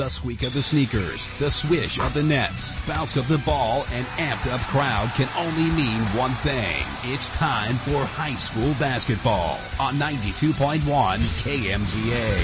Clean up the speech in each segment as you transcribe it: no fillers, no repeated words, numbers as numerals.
The squeak of the sneakers, the swish of the nets, bounce of the ball, and amped-up crowd can only mean one thing. It's time for high school basketball on 92.1 KMZA.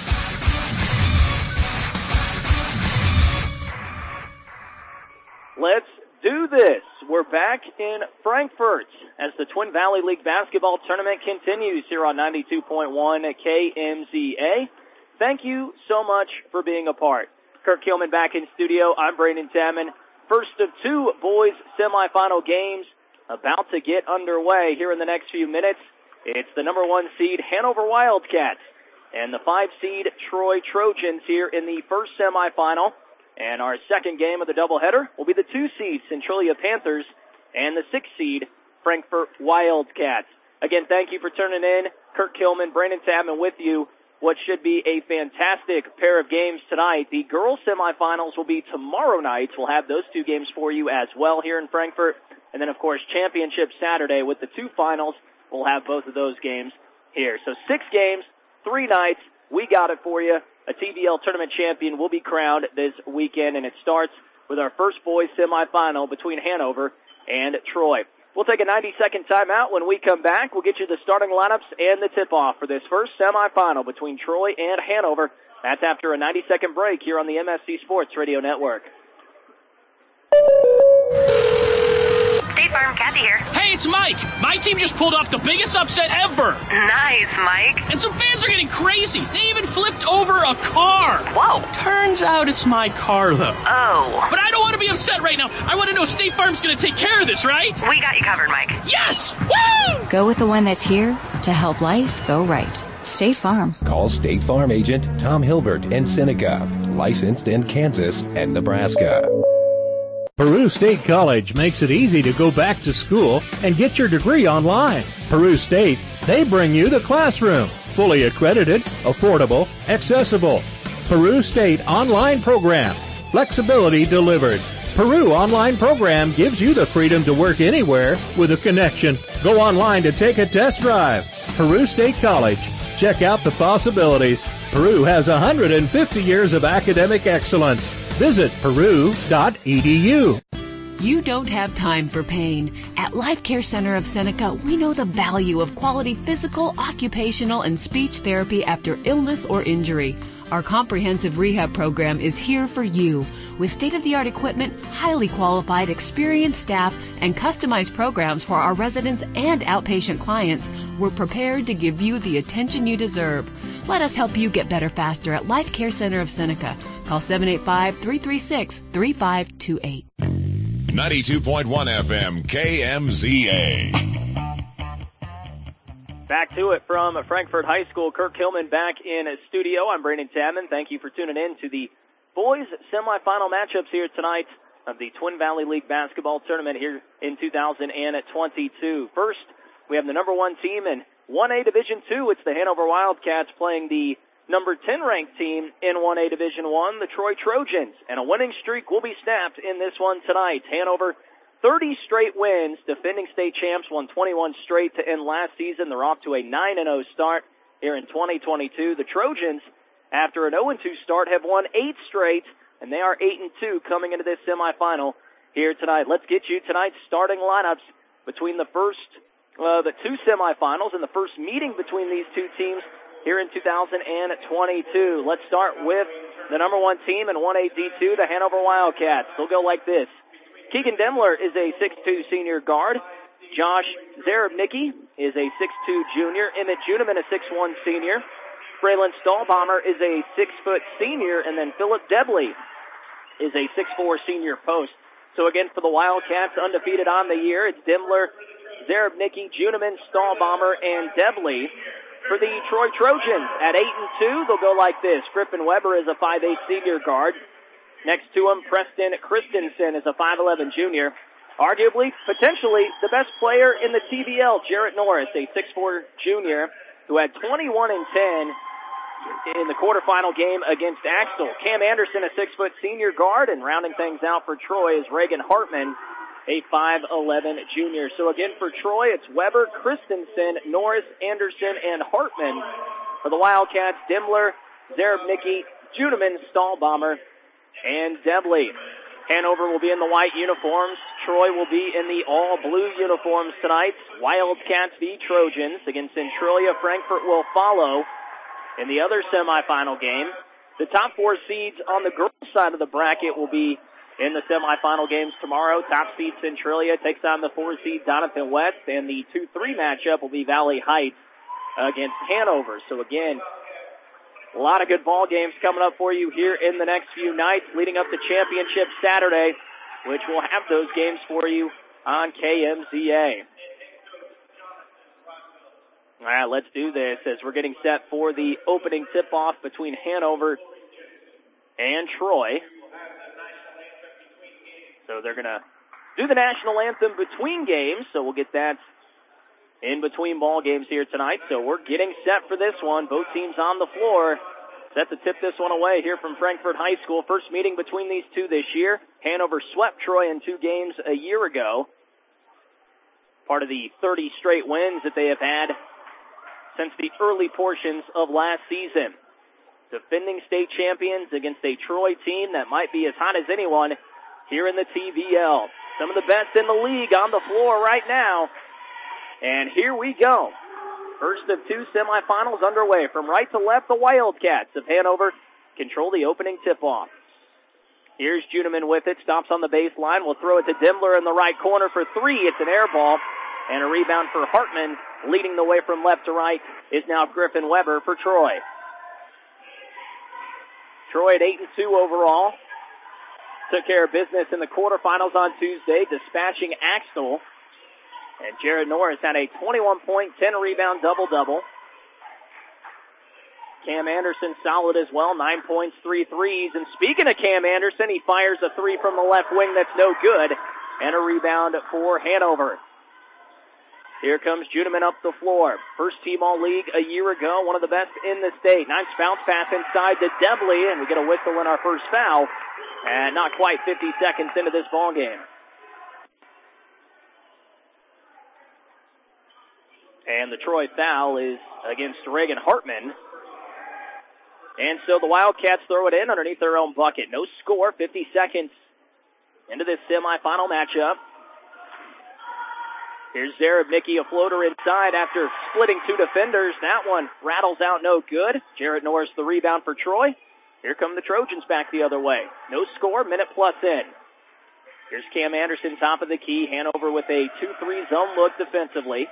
Let's do this. We're back in Frankfort as the Twin Valley League basketball tournament continues here on 92.1 KMZA. Thank you so much for being a part. Kirk Kilman back in studio. I'm Brandon Tamman. First of two boys semifinal games about to get underway here in the next few minutes. It's the number 1 seed Hanover Wildcats and the 5 seed Troy Trojans here in the first semifinal. And our second game of the doubleheader will be the 2 seed Centralia Panthers and the 6 seed Frankfort Wildcats. Again, thank you for tuning in. Kirk Kilman, Brandon Tamman with you. What should be a fantastic pair of games tonight. The girls semifinals will be tomorrow night. We'll have those 2 games for you as well here in Frankfort. And then, of course, championship Saturday with the 2 finals. We'll have both of those games here. So 6 games, 3 nights. We got it for you. A TVL tournament champion will be crowned this weekend, and it starts with our first boys semifinal between Hanover and Troy. We'll take a 90-second timeout. When we come back, we'll get you the starting lineups and the tip-off for this first semifinal between Troy and Hanover. That's after a 90-second break here on the MSC Sports Radio Network. State Farm, Kathy here. Hey, it's Mike. My team just pulled off the biggest upset ever. Nice, Mike. And some fans are getting crazy. They even flipped over a car. Whoa. Turns out it's my car, though. Oh. But I don't want to be upset right now. I want to know State Farm's going to take care of this, right? We got you covered, Mike. Yes! Woo! Go with the one that's here to help life go right. State Farm. Call State Farm agent Tom Hilbert in Seneca, licensed in Kansas and Nebraska. Peru State College makes it easy to go back to school and get your degree online. Peru State, they bring you the classroom. Fully accredited, affordable, accessible. Peru State online program. Flexibility delivered. Peru online program gives you the freedom to work anywhere with a connection. Go online to take a test drive. Peru State College. Check out the possibilities. Peru has 150 years of academic excellence. Visit peru.edu. You don't have time for pain. At Life Care Center of Seneca, we know the value of quality physical, occupational, and speech therapy after illness or injury. Our comprehensive rehab program is here for you. With state-of-the-art equipment, highly qualified, experienced staff, and customized programs for our residents and outpatient clients, we're prepared to give you the attention you deserve. Let us help you get better faster at Life Care Center of Seneca. Call 785-336-3528. 92.1 FM KMZA. Back to it from Frankfort High School. Kirk Hillman back in studio. I'm Brandon Tamman. Thank you for tuning in to the boys semifinal matchups here tonight of the Twin Valley League basketball tournament here in 2022. First, we have the number 1 team in 1A Division II. It's the Hanover Wildcats playing the number 10 ranked team in 1A Division I, the Troy Trojans. And a winning streak will be snapped in this one tonight. Hanover, 30 straight wins. Defending state champs won 21 straight to end last season. They're off to a 9-0 start here in 2022. The Trojans, after an 0-2 start, have won 8 straight, and they are 8-2 coming into this semifinal here tonight. Let's get you tonight's starting lineups between the two semifinals and the first meeting between these two teams here in 2022. Let's start with the number 1 team in 1A D2, the Hanover Wildcats. They'll go like this. Keegan Demler is a 6'2 senior guard. Josh Zarabnicki is a 6'2 junior. Emmett Juniman, a 6'1 senior. Braylon Stahlbomber is a 6-foot senior. And then Philip Debley is a 6'4 senior post. So again, for the Wildcats, undefeated on the year, it's Demler, Zarabnicki, Juniman, Stahlbomber, and Debley. For the Troy Trojans, at 8-2, they'll go like this. Griffin Weber is a 5'8 senior guard. Next to him, Preston Christensen is a 5'11 junior. Arguably, potentially, the best player in the TVL, Jarrett Norris, a 6'4 junior, who had 21 and 10 in the quarterfinal game against Axtell. Cam Anderson, a 6-foot senior guard, and rounding things out for Troy is Reagan Hartman, a 5'11 junior. So again, for Troy, it's Weber, Christensen, Norris, Anderson, and Hartman. For the Wildcats, Demler, Zarabnicki, Juneman, Stahlbomber, and Debley. Hanover will be in the white uniforms. Troy will be in the all-blue uniforms tonight. Wildcats v. Trojans against Centralia. Frankfort will follow in the other semifinal game. The top 4 seeds on the girls' side of the bracket will be in the semifinal games tomorrow. Top seed Centralia takes on the 4 seed Doniphan West, and the 2-3 matchup will be Valley Heights against Hanover. So again, a lot of good ball games coming up for you here in the next few nights leading up to Championship Saturday, which will have those games for you on KMZA. All right, let's do this as we're getting set for the opening tip-off between Hanover and Troy. So they're going to do the national anthem between games, so we'll get that in between ball games here tonight. So we're getting set for this one. Both teams on the floor. Set to tip this one away here from Frankfort High School. First meeting between these two this year. Hanover swept Troy in 2 games a year ago. Part of the 30 straight wins that they have had since the early portions of last season. Defending state champions against a Troy team that might be as hot as anyone here in the TVL. Some of the best in the league on the floor right now. And here we go. First of 2 semifinals underway. From right to left, the Wildcats of Hanover control the opening tip-off. Here's Juneman with it. Stops on the baseline. We'll throw it to Dimmler in the right corner for 3. It's an air ball. And a rebound for Hartman. Leading the way from left to right is now Griffin Weber for Troy. Troy at 8-2 overall. Took care of business in the quarterfinals on Tuesday, dispatching Axtell. And Jared Norris had a 21-point, 10-rebound double-double. Cam Anderson solid as well, 9 points, 3 threes. And speaking of Cam Anderson, he fires a 3 from the left wing that's no good. And a rebound for Hanover. Here comes Juneman up the floor. First team all-league a year ago, one of the best in the state. Nice bounce pass inside to Debley, and we get a whistle in our first foul. And not quite 50 seconds into this ball game. And the Troy foul is against Reagan Hartman. And so the Wildcats throw it in underneath their own bucket. No score, 50 seconds into this semifinal matchup. Here's Zarabnicki, a floater inside after splitting 2 defenders. That one rattles out no good. Jared Norris the rebound for Troy. Here come the Trojans back the other way. No score, minute plus in. Here's Cam Anderson, top of the key. Hanover with a 2-3 zone look defensively.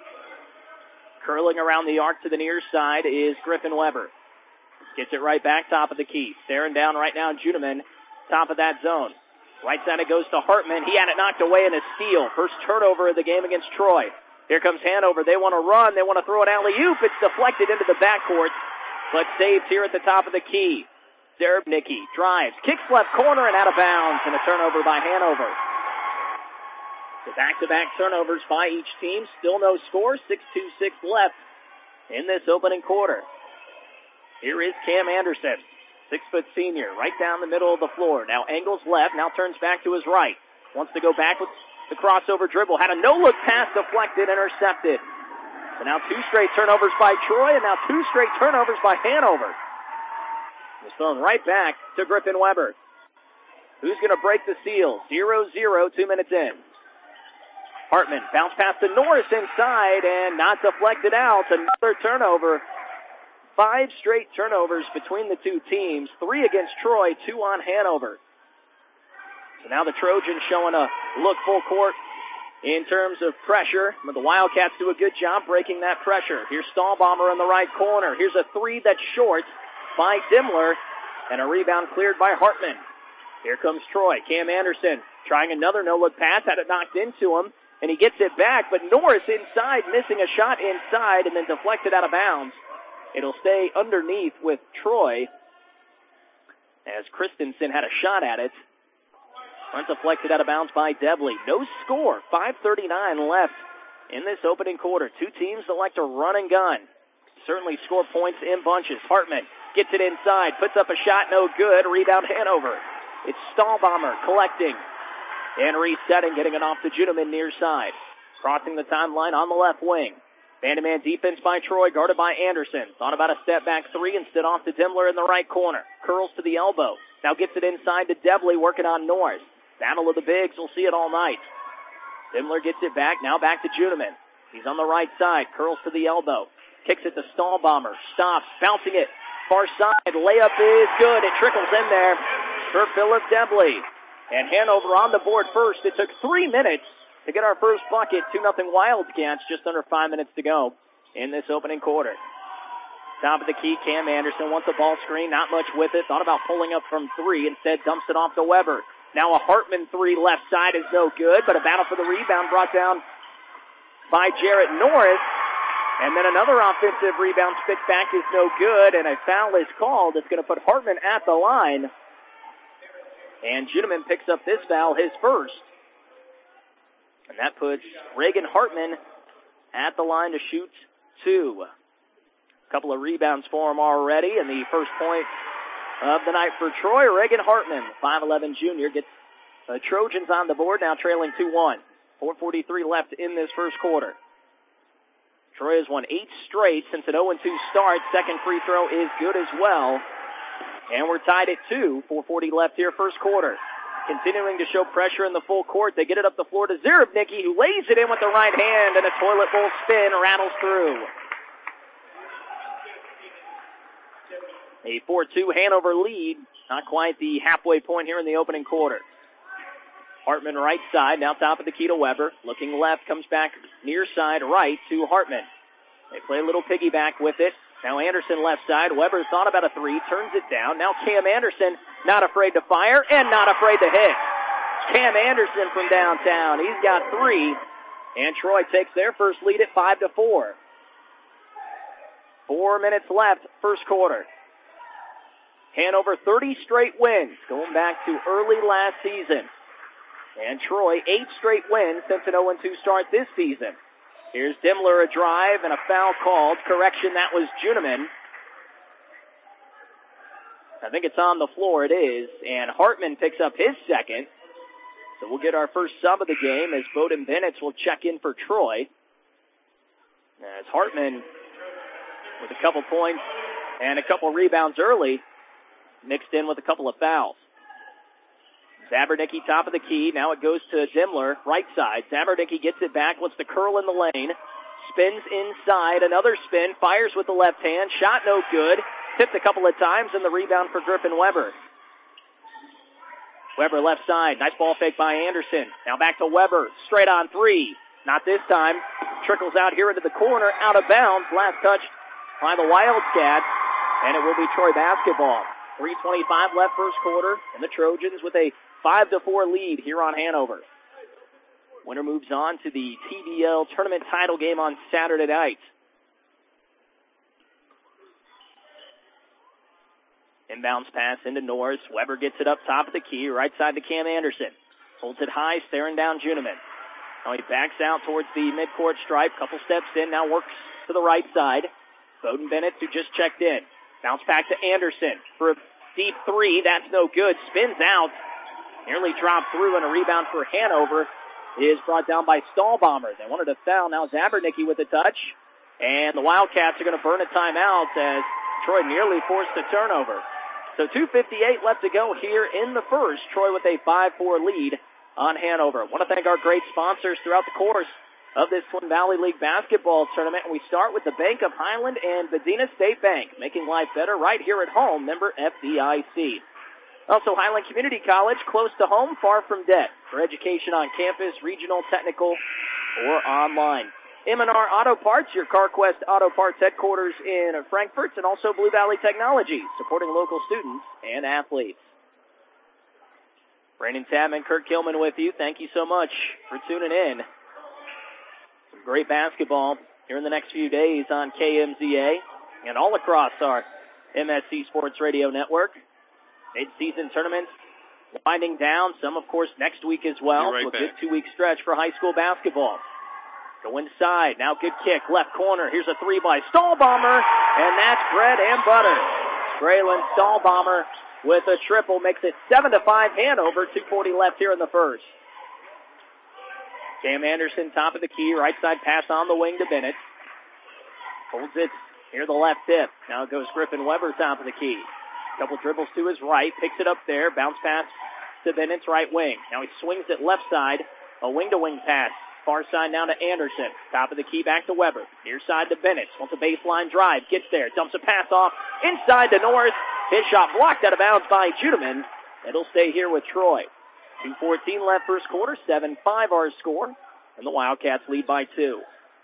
Curling around the arc to the near side is Griffin Weber. Gets it right back, top of the key. Staring down right now, Juneman, top of that zone. Right side it goes to Hartman. He had it knocked away in a steal. First turnover of the game against Troy. Here comes Hanover. They want to run. They want to throw an alley-oop. It's deflected into the backcourt, but saved here at the top of the key. Zarabnicki drives, kicks left corner and out of bounds, and a turnover by Hanover. The back-to-back turnovers by each team. Still no score. 6:26 left in this opening quarter. Here is Cam Anderson, 6-foot senior, right down the middle of the floor. Now angles left, now turns back to his right. Wants to go back with the crossover dribble. Had a no-look pass deflected, intercepted. So now 2 straight turnovers by Troy, and now 2 straight turnovers by Hanover. It's thrown right back to Griffin Weber. Who's going to break the seal? 0-0, 2 minutes in. Hartman, bounce pass to Norris inside and not deflected out. Another turnover. 5 straight turnovers between the 2 teams. 3 against Troy, 2 on Hanover. So now the Trojans showing a look full court in terms of pressure. But the Wildcats do a good job breaking that pressure. Here's Stahlbomber in the right corner. Here's a 3 that's short by Dimmler. And a rebound cleared by Hartman. Here comes Troy. Cam Anderson trying another no-look pass. Had it knocked into him. And he gets it back, but Norris inside, missing a shot inside and then deflected out of bounds. It'll stay underneath with Troy as Christensen had a shot at it. Deflected out of bounds by Debley. No score, 5:39 left in this opening quarter. 2 teams that like to run and gun. Certainly score points in bunches. Hartman gets it inside, puts up a shot, no good. Rebound Hanover. It's Stahlbomber collecting. And resetting, getting it off to Juneman near side. Crossing the timeline on the left wing. Man-to-man defense by Troy, guarded by Anderson. Thought about a step-back three, instead off to Dimmler in the right corner. Curls to the elbow. Now gets it inside to Debley, working on Norris. Battle of the bigs, we'll see it all night. Dimmler gets it back, now back to Juneman. He's on the right side, curls to the elbow. Kicks it to Stahlbomber, stops, bouncing it. Far side, layup is good. It trickles in there for Philip Debley. And Hanover on the board first. It took 3 minutes to get our first bucket. 2-0 Wildcats, just under 5 minutes to go in this opening quarter. Top of the key, Cam Anderson wants a ball screen, not much with it. Thought about pulling up from three, instead dumps it off to Weber. Now a Hartman three left side is no good, but a battle for the rebound brought down by Jarrett Norris. And then another offensive rebound spit back is no good, and a foul is called. It's going to put Hartman at the line. And Juneman picks up this foul, his first. And that puts Reagan Hartman at the line to shoot two. A couple of rebounds for him already, and the first point of the night for Troy, Reagan Hartman, 5'11 junior, gets the Trojans on the board, now trailing 2-1. 4:43 left in this first quarter. Troy has won 8 straight since an 0-2 start. Second free throw is good as well. And we're tied at 2. 4:40 left here, first quarter. Continuing to show pressure in the full court. They get it up the floor to Zerabnicki, who lays it in with the right hand, and a toilet bowl spin rattles through. A 4-2 Hanover lead. Not quite the halfway point here in the opening quarter. Hartman right side, now top of the key to Weber. Looking left, comes back near side right to Hartman. They play a little piggyback with it. Now Anderson left side. Weber thought about a three, turns it down. Now Cam Anderson, not afraid to fire and not afraid to hit. Cam Anderson from downtown. He's got 3. And Troy takes their first lead at 5-4. 4 minutes left, first quarter. Hanover 30 straight wins, going back to early last season. And Troy, 8 straight wins since an 0-2 start this season. Here's Dimmler, a drive, and a foul called. Correction, that was Juneman. I think it's on the floor, it is. And Hartman picks up his second. So we'll get our first sub of the game as Bowden Bennett will check in for Troy. As Hartman, with a couple points and a couple rebounds early, mixed in with a couple of fouls. Zabernicki top of the key. Now it goes to Dimmler, right side. Zabernicki gets it back, wants to curl in the lane. Spins inside, another spin, fires with the left hand. Shot no good. Tipped a couple of times, and the rebound for Griffin Weber. Weber left side. Nice ball fake by Anderson. Now back to Weber. Straight on three. Not this time. Trickles out here into the corner, out of bounds. Last touch by the Wildcats, and it will be Troy basketball. 3:25 left first quarter, and the Trojans with a 5-4 lead here on Hanover. Winner moves on to the TBL tournament title game on Saturday night. Inbounds pass into Norris. Weber gets it up top of the key, right side to Cam Anderson. Holds it high, staring down Juneman. Now he backs out towards the midcourt stripe, couple steps in, now works to the right side. Bowden Bennett, who just checked in. Bounce back to Anderson for a deep three. That's no good. Spins out. Nearly dropped through, and a rebound for Hanover is brought down by Stahlbomber. They wanted a foul. Now Zabernicki with a touch. And the Wildcats are going to burn a timeout as Troy nearly forced a turnover. So 2:58 left to go here in the first. Troy with a 5-4 lead on Hanover. I want to thank our great sponsors throughout the course of this Twin Valley League basketball tournament. And we start with the Bank of Highland and Medina State Bank, making life better right here at home, member FDIC. Also, Highland Community College, close to home, far from debt. For education on campus, regional, technical, or online. M&R Auto Parts, your CarQuest Auto Parts headquarters in Frankfort, and also Blue Valley Technology, supporting local students and athletes. Brandon Tabman, Kurt Kilman with you. Thank you so much for tuning in. Some great basketball here in the next few days on KMZA and all across our MSC Sports Radio network. Mid-season tournaments winding down. Some, of course, next week as well. Right, so a good 2-week stretch for high school basketball. Go inside. Now good kick. Left corner. Here's a three by Stahlbomber. And that's bread and butter. Braylon Stahlbomber with a triple makes it 7-5 Hanover. 2:40 left here in the first. Cam Anderson, top of the key. Right side pass on the wing to Bennett. Holds it near the left hip. Now it goes Griffin Weber, top of the key. Couple dribbles to his right, picks it up there, bounce pass to Bennett's right wing. Now he swings it left side, a wing-to-wing pass. Far side now to Anderson. Top of the key back to Weber. Near side to Bennett. Wants a baseline drive. Gets there. Dumps a pass off. Inside to Norris. His shot blocked out of bounds by Judeman. It'll stay here with Troy. 2:14 left first quarter. 7-5 our score. And the Wildcats lead by 2.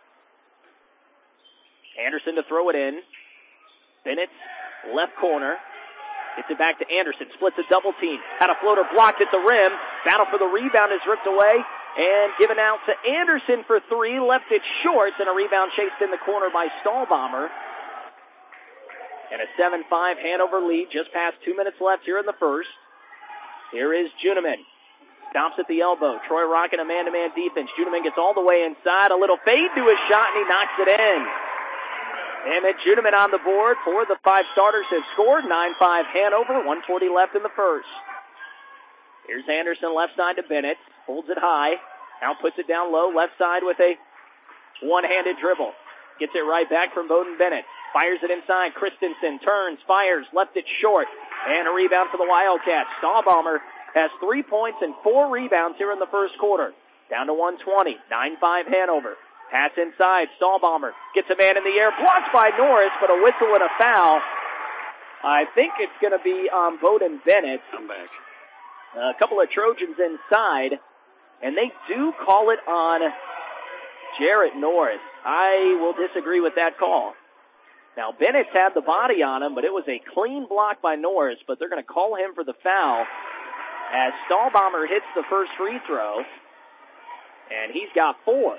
Anderson to throw it in. Bennett's left corner. Gets it back to Anderson. Splits a double team. Had a floater blocked at the rim. Battle for the rebound is ripped away. And given out to Anderson for 3. Left it short. And a rebound chased in the corner by Stahlbomber. And a 7-5 Hanover lead. Just past 2 minutes left here in the first. Here is Juneman. Stops at the elbow. Troy rocking a man-to-man defense. Juneman gets all the way inside. A little fade to his shot, and he knocks it in. Emmett Juneman on the board. 4 of the 5 starters have scored. 9-5 Hanover. 1:40 left in the first. Here's Anderson left side to Bennett. Holds it high. Now puts it down low. Left side with a one-handed dribble. Gets it right back from Bowden Bennett. Fires it inside. Christensen turns, fires, left it short. And a rebound for the Wildcats. Stahlbomber has 3 points and 4 rebounds here in the first quarter. Down to 120. 9-5 Hanover. Pass inside. Stahlbomber gets a man in the air. Blocked by Norris, but a whistle and a foul. I think it's going to be on Bowden Bennett. I'm back. A couple of Trojans inside, and they do call it on Jarrett Norris. I will disagree with that call. Now, Bennett's had the body on him, but it was a clean block by Norris, but they're going to call him for the foul as Stahlbomber hits the first free throw, and he's got 4.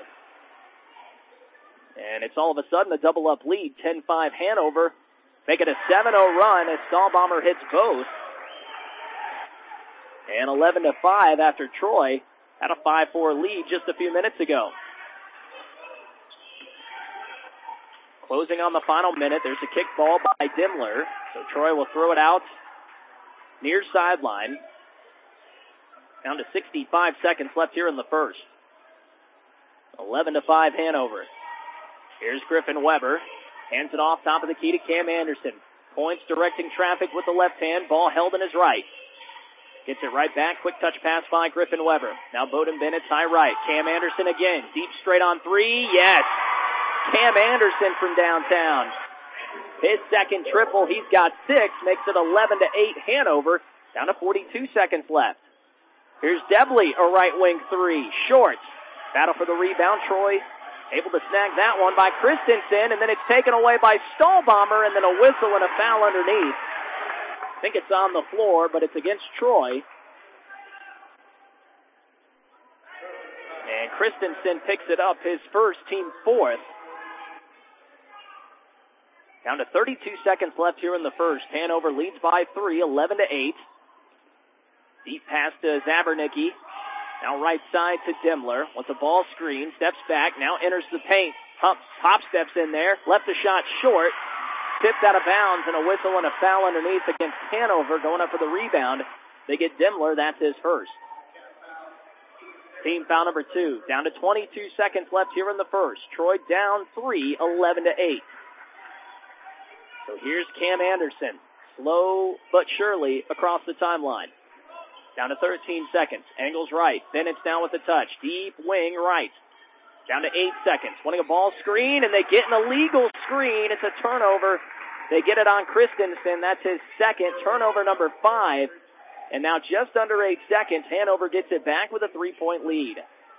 And it's all of a sudden a double-up lead, 10-5 Hanover, making a 7-0 run as Stahlbomber hits both. And 11-5 after Troy had a 5-4 lead just a few minutes ago. Closing on the final minute, there's a kick ball by Dimler. So Troy will throw it out near sideline. Down to 65 seconds left here in the first. 11-5 Hanover. Here's Griffin Weber. Hands it off top of the key to Cam Anderson. Points directing traffic with the left hand. Ball held in his right. Gets it right back. Quick touch pass by Griffin Weber. Now Bowden Bennett's high right. Cam Anderson again. Deep straight on 3. Yes. Cam Anderson from downtown. His second triple. He's got 6. Makes it 11-8 Hanover. Down to 42 seconds left. Here's Debley, a right wing 3. Short. Battle for the rebound. Troy able to snag that one by Christensen. And then it's taken away by Stahlbomber. And then a whistle and a foul underneath. I think it's on the floor, but it's against Troy. And Christensen picks it up, his first, team 4th. Down to 32 seconds left here in the first. Hanover leads by 3, 11-8. Deep pass to Zabernicki. Now right side to Dimler. Wants a ball screen, steps back, now enters the paint. Hop steps in there, left a shot short. Tipped out of bounds, and a whistle and a foul underneath against Hanover going up for the rebound. They get Dimler, that's his first. Team foul number 2. Down to 22 seconds left here in the first. Troy down 3, 11-8. So here's Cam Anderson. Slow but surely across the timeline. Down to 13 seconds. Angles right. Bennett's down with the touch. Deep wing right. Down to 8 seconds. Wanting a ball screen, and they get an illegal screen. It's a turnover. They get it on Christensen. That's his second. Turnover number 5. And now just under 8 seconds, Hanover gets it back with a 3-point lead.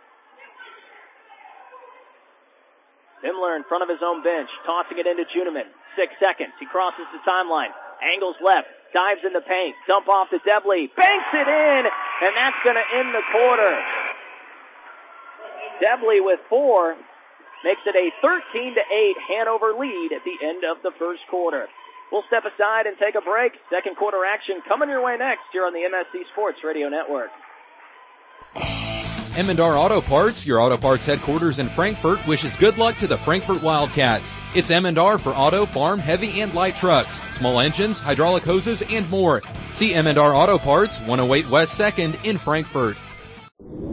Himmler in front of his own bench, tossing it into Juneman. 6 seconds. He crosses the timeline. Angles left. Dives in the paint. Dump off to Debley. Banks it in, and that's going to end the quarter. Debley with 4 makes it a 13-8 Hanover lead at the end of the first quarter. We'll step aside and take a break. Second quarter action coming your way next here on the MSC Sports Radio Network. Emendar Auto Parts, your auto parts headquarters in Frankfort, wishes good luck to the Frankfort Wildcats. It's Emendar for auto, farm, heavy, and light trucks, small engines, hydraulic hoses, and more. See Emendar Auto Parts, 108 West 2nd in Frankfort.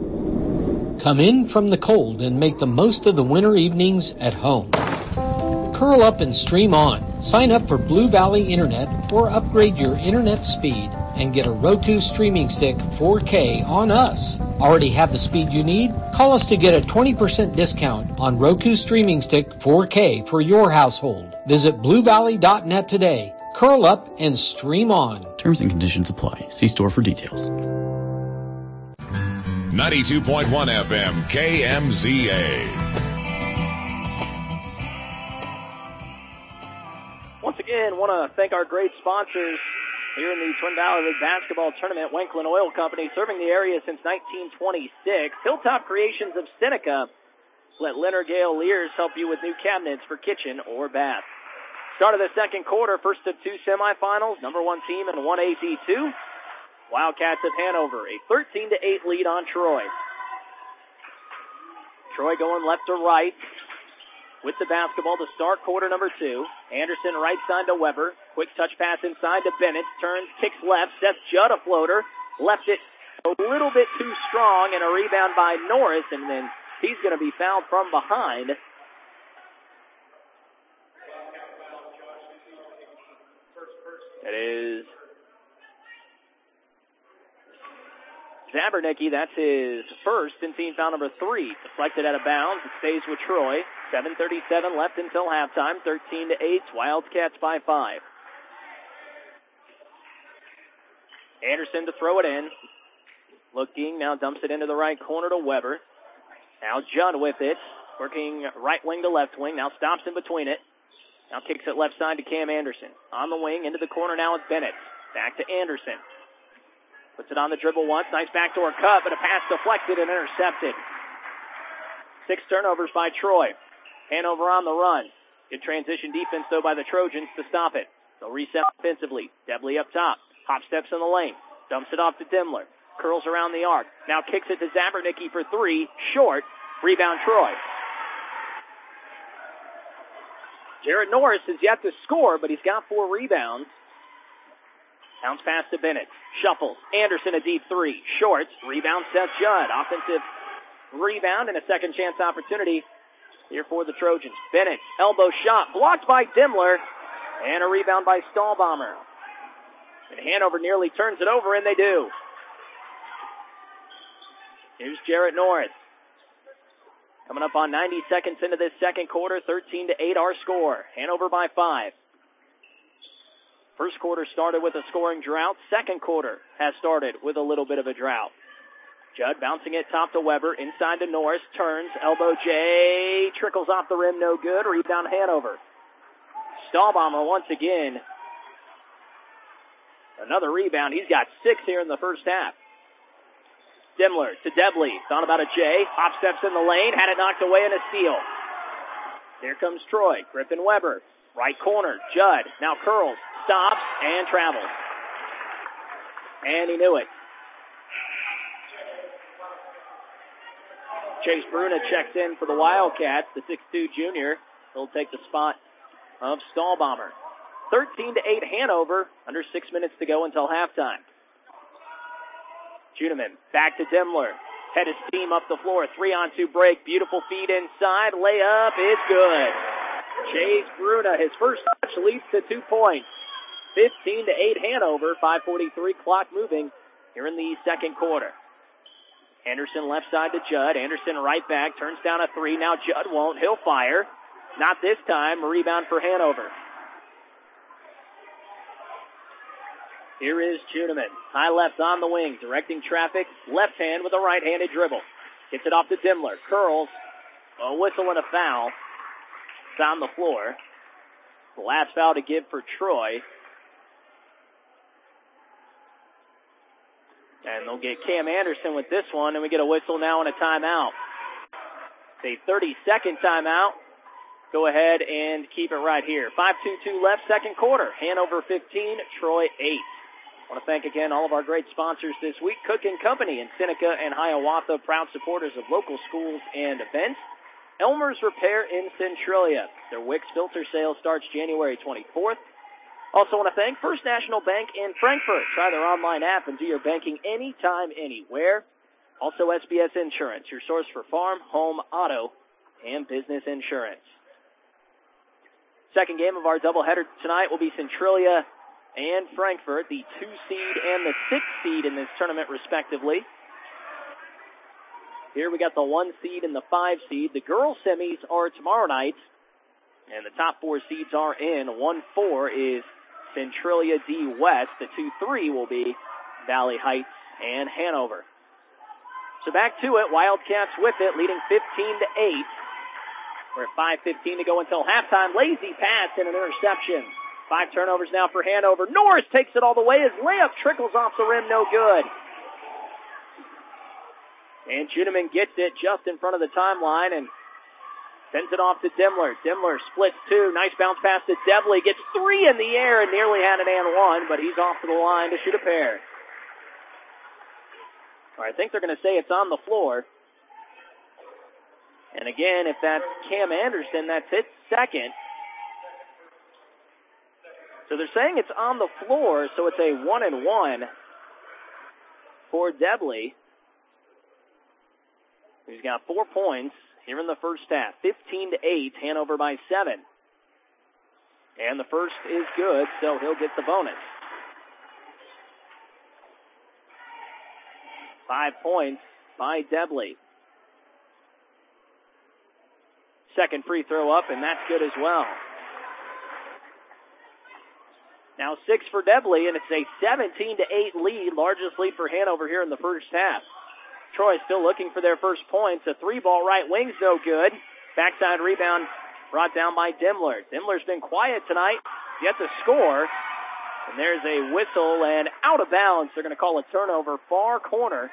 Come in from the cold and make the most of the winter evenings at home. Curl up and stream on. Sign up for Blue Valley Internet or upgrade your internet speed and get a Roku streaming stick 4K on us. Already have the speed you need? Call us to get a 20% discount on Roku streaming stick 4K for your household. Visit bluevalley.net today. Curl up and stream on. Terms and conditions apply. See store for details. 92.1 FM KMZA. Once again, want to thank our great sponsors here in the Twin Valley League Basketball Tournament. Wanklin Oil Company, serving the area since 1926. Hilltop Creations of Seneca. Let Leonard Gale Lears help you with new cabinets for kitchen or bath. Start of the second quarter, first of two semifinals. Number one team in 1AZ2. Wildcats of Hanover, a 13-8 lead on Troy. Troy going left to right with the basketball to start quarter number two. Anderson right side to Weber. Quick touch pass inside to Bennett. Turns, kicks left. Seth Judd a floater. Left it a little bit too strong, and a rebound by Norris, and then he's going to be fouled from behind. It is Zabernicki. That's his first, and team foul number 3. Deflected out of bounds. It stays with Troy. 7:37 left until halftime. 13-8. Wildcats by 5. Anderson to throw it in. Looking, now dumps it into the right corner to Weber. Now Judd with it. Working right wing to left wing. Now stops in between it. Now kicks it left side to Cam Anderson. On the wing, into the corner now with Bennett. Back to Anderson. Puts it on the dribble once. Nice backdoor cut, but a pass deflected and intercepted. 6 turnovers by Troy. Hanover on the run. Good transition defense, though, by the Trojans to stop it. They'll reset offensively. Debley up top. Hop steps in the lane. Dumps it off to Dimler. Curls around the arc. Now kicks it to Zabernicki for 3. Short. Rebound Troy. Jared Norris is yet to score, but he's got 4 rebounds. Bounce pass to Bennett. Shuffles. Anderson a deep 3. Short. Rebound Seth Judd. Offensive rebound and a second chance opportunity here for the Trojans. Bennett. Elbow shot. Blocked by Dimler. And a rebound by Stahlbomber. And Hanover nearly turns it over, and they do. Here's Jared Norris. Coming up on 90 seconds into this second quarter, 13-8 our score. Hanover by 5. First quarter started with a scoring drought. Second quarter has started with a little bit of a drought. Judd bouncing it top to Weber. Inside to Norris. Turns. Elbow J. Trickles off the rim. No good. Rebound Hanover. Stahlbomber once again. Another rebound. He's got 6 here in the first half. Dimler to Debley. Thought about a J. Hop steps in the lane. Had it knocked away in a steal. Here comes Troy. Griffin Weber. Right corner. Judd. Now curls. Stops and travels. And he knew it. Chase Bruna checks in for the Wildcats. The 6'2 junior. He'll take the spot of Stahlbomber. 13-8 Hanover. Under 6 minutes to go until halftime. Juneman back to Dimler. Head his team up the floor. 3-on-2 break. Beautiful feed inside. Layup is good. Chase Bruna, his first touch, leads to 2 points. 15-8 Hanover. 5:43 clock moving here in the second quarter. Anderson left side to Judd. Anderson right back. Turns down a 3. Now Judd won't. He'll fire. Not this time. A rebound for Hanover. Here is Juneman. High left on the wing. Directing traffic. Left hand with a right-handed dribble. Gets it off to Dimler. Curls. A whistle and a foul. It's on the floor. The last foul to give for Troy. And they'll get Cam Anderson with this one, and we get a whistle now and a timeout. It's a 30-second timeout. Go ahead and keep it right here. 5:22 left, second quarter. Hanover 15, Troy 8. I want to thank again all of our great sponsors this week. Cook & Company in Seneca and Hiawatha, proud supporters of local schools and events. Elmer's Repair in Centralia. Their Wix filter sale starts January 24th. Also want to thank First National Bank in Frankfort. Try their online app and do your banking anytime, anywhere. Also SBS Insurance, your source for farm, home, auto, and business insurance. Second game of our doubleheader tonight will be Centralia and Frankfort, the 2 seed and the 6 seed in this tournament, respectively. Here we got the 1 seed and the 5 seed. The girls' semis are tomorrow night, and the top 4 seeds are in. 1-4 is Centralia D West. The 2-3 will be Valley Heights and Hanover. So back to it. Wildcats with it, leading 15-8. We're at 5:15 to go until halftime. Lazy pass and an interception. 5 turnovers now for Hanover. Norris takes it all the way. His layup trickles off the rim, no good. And Juneman gets it just in front of the timeline and sends it off to Demler. Demler splits 2. Nice bounce pass to Devley. Gets 3 in the air and nearly had an and 1, but he's off to the line to shoot a pair. All right, I think they're going to say it's on the floor. And again, if that's Cam Anderson, that's his second. So they're saying it's on the floor, so it's a 1-and-1 for Devley. He's got 4 points here in the first half. 15-8, Hanover by 7. And the first is good, so he'll get the bonus. 5 points by Devley. Second free throw up, and that's good as well. Now 6 for Devley, and it's a 17-8 lead, largest lead for Hanover here in the first half. Troy still looking for their first points. A 3-ball right wing's no good. Backside rebound brought down by Demler. Demler's been quiet tonight, yet to score. And there's a whistle and out of bounds. They're going to call a turnover, far corner.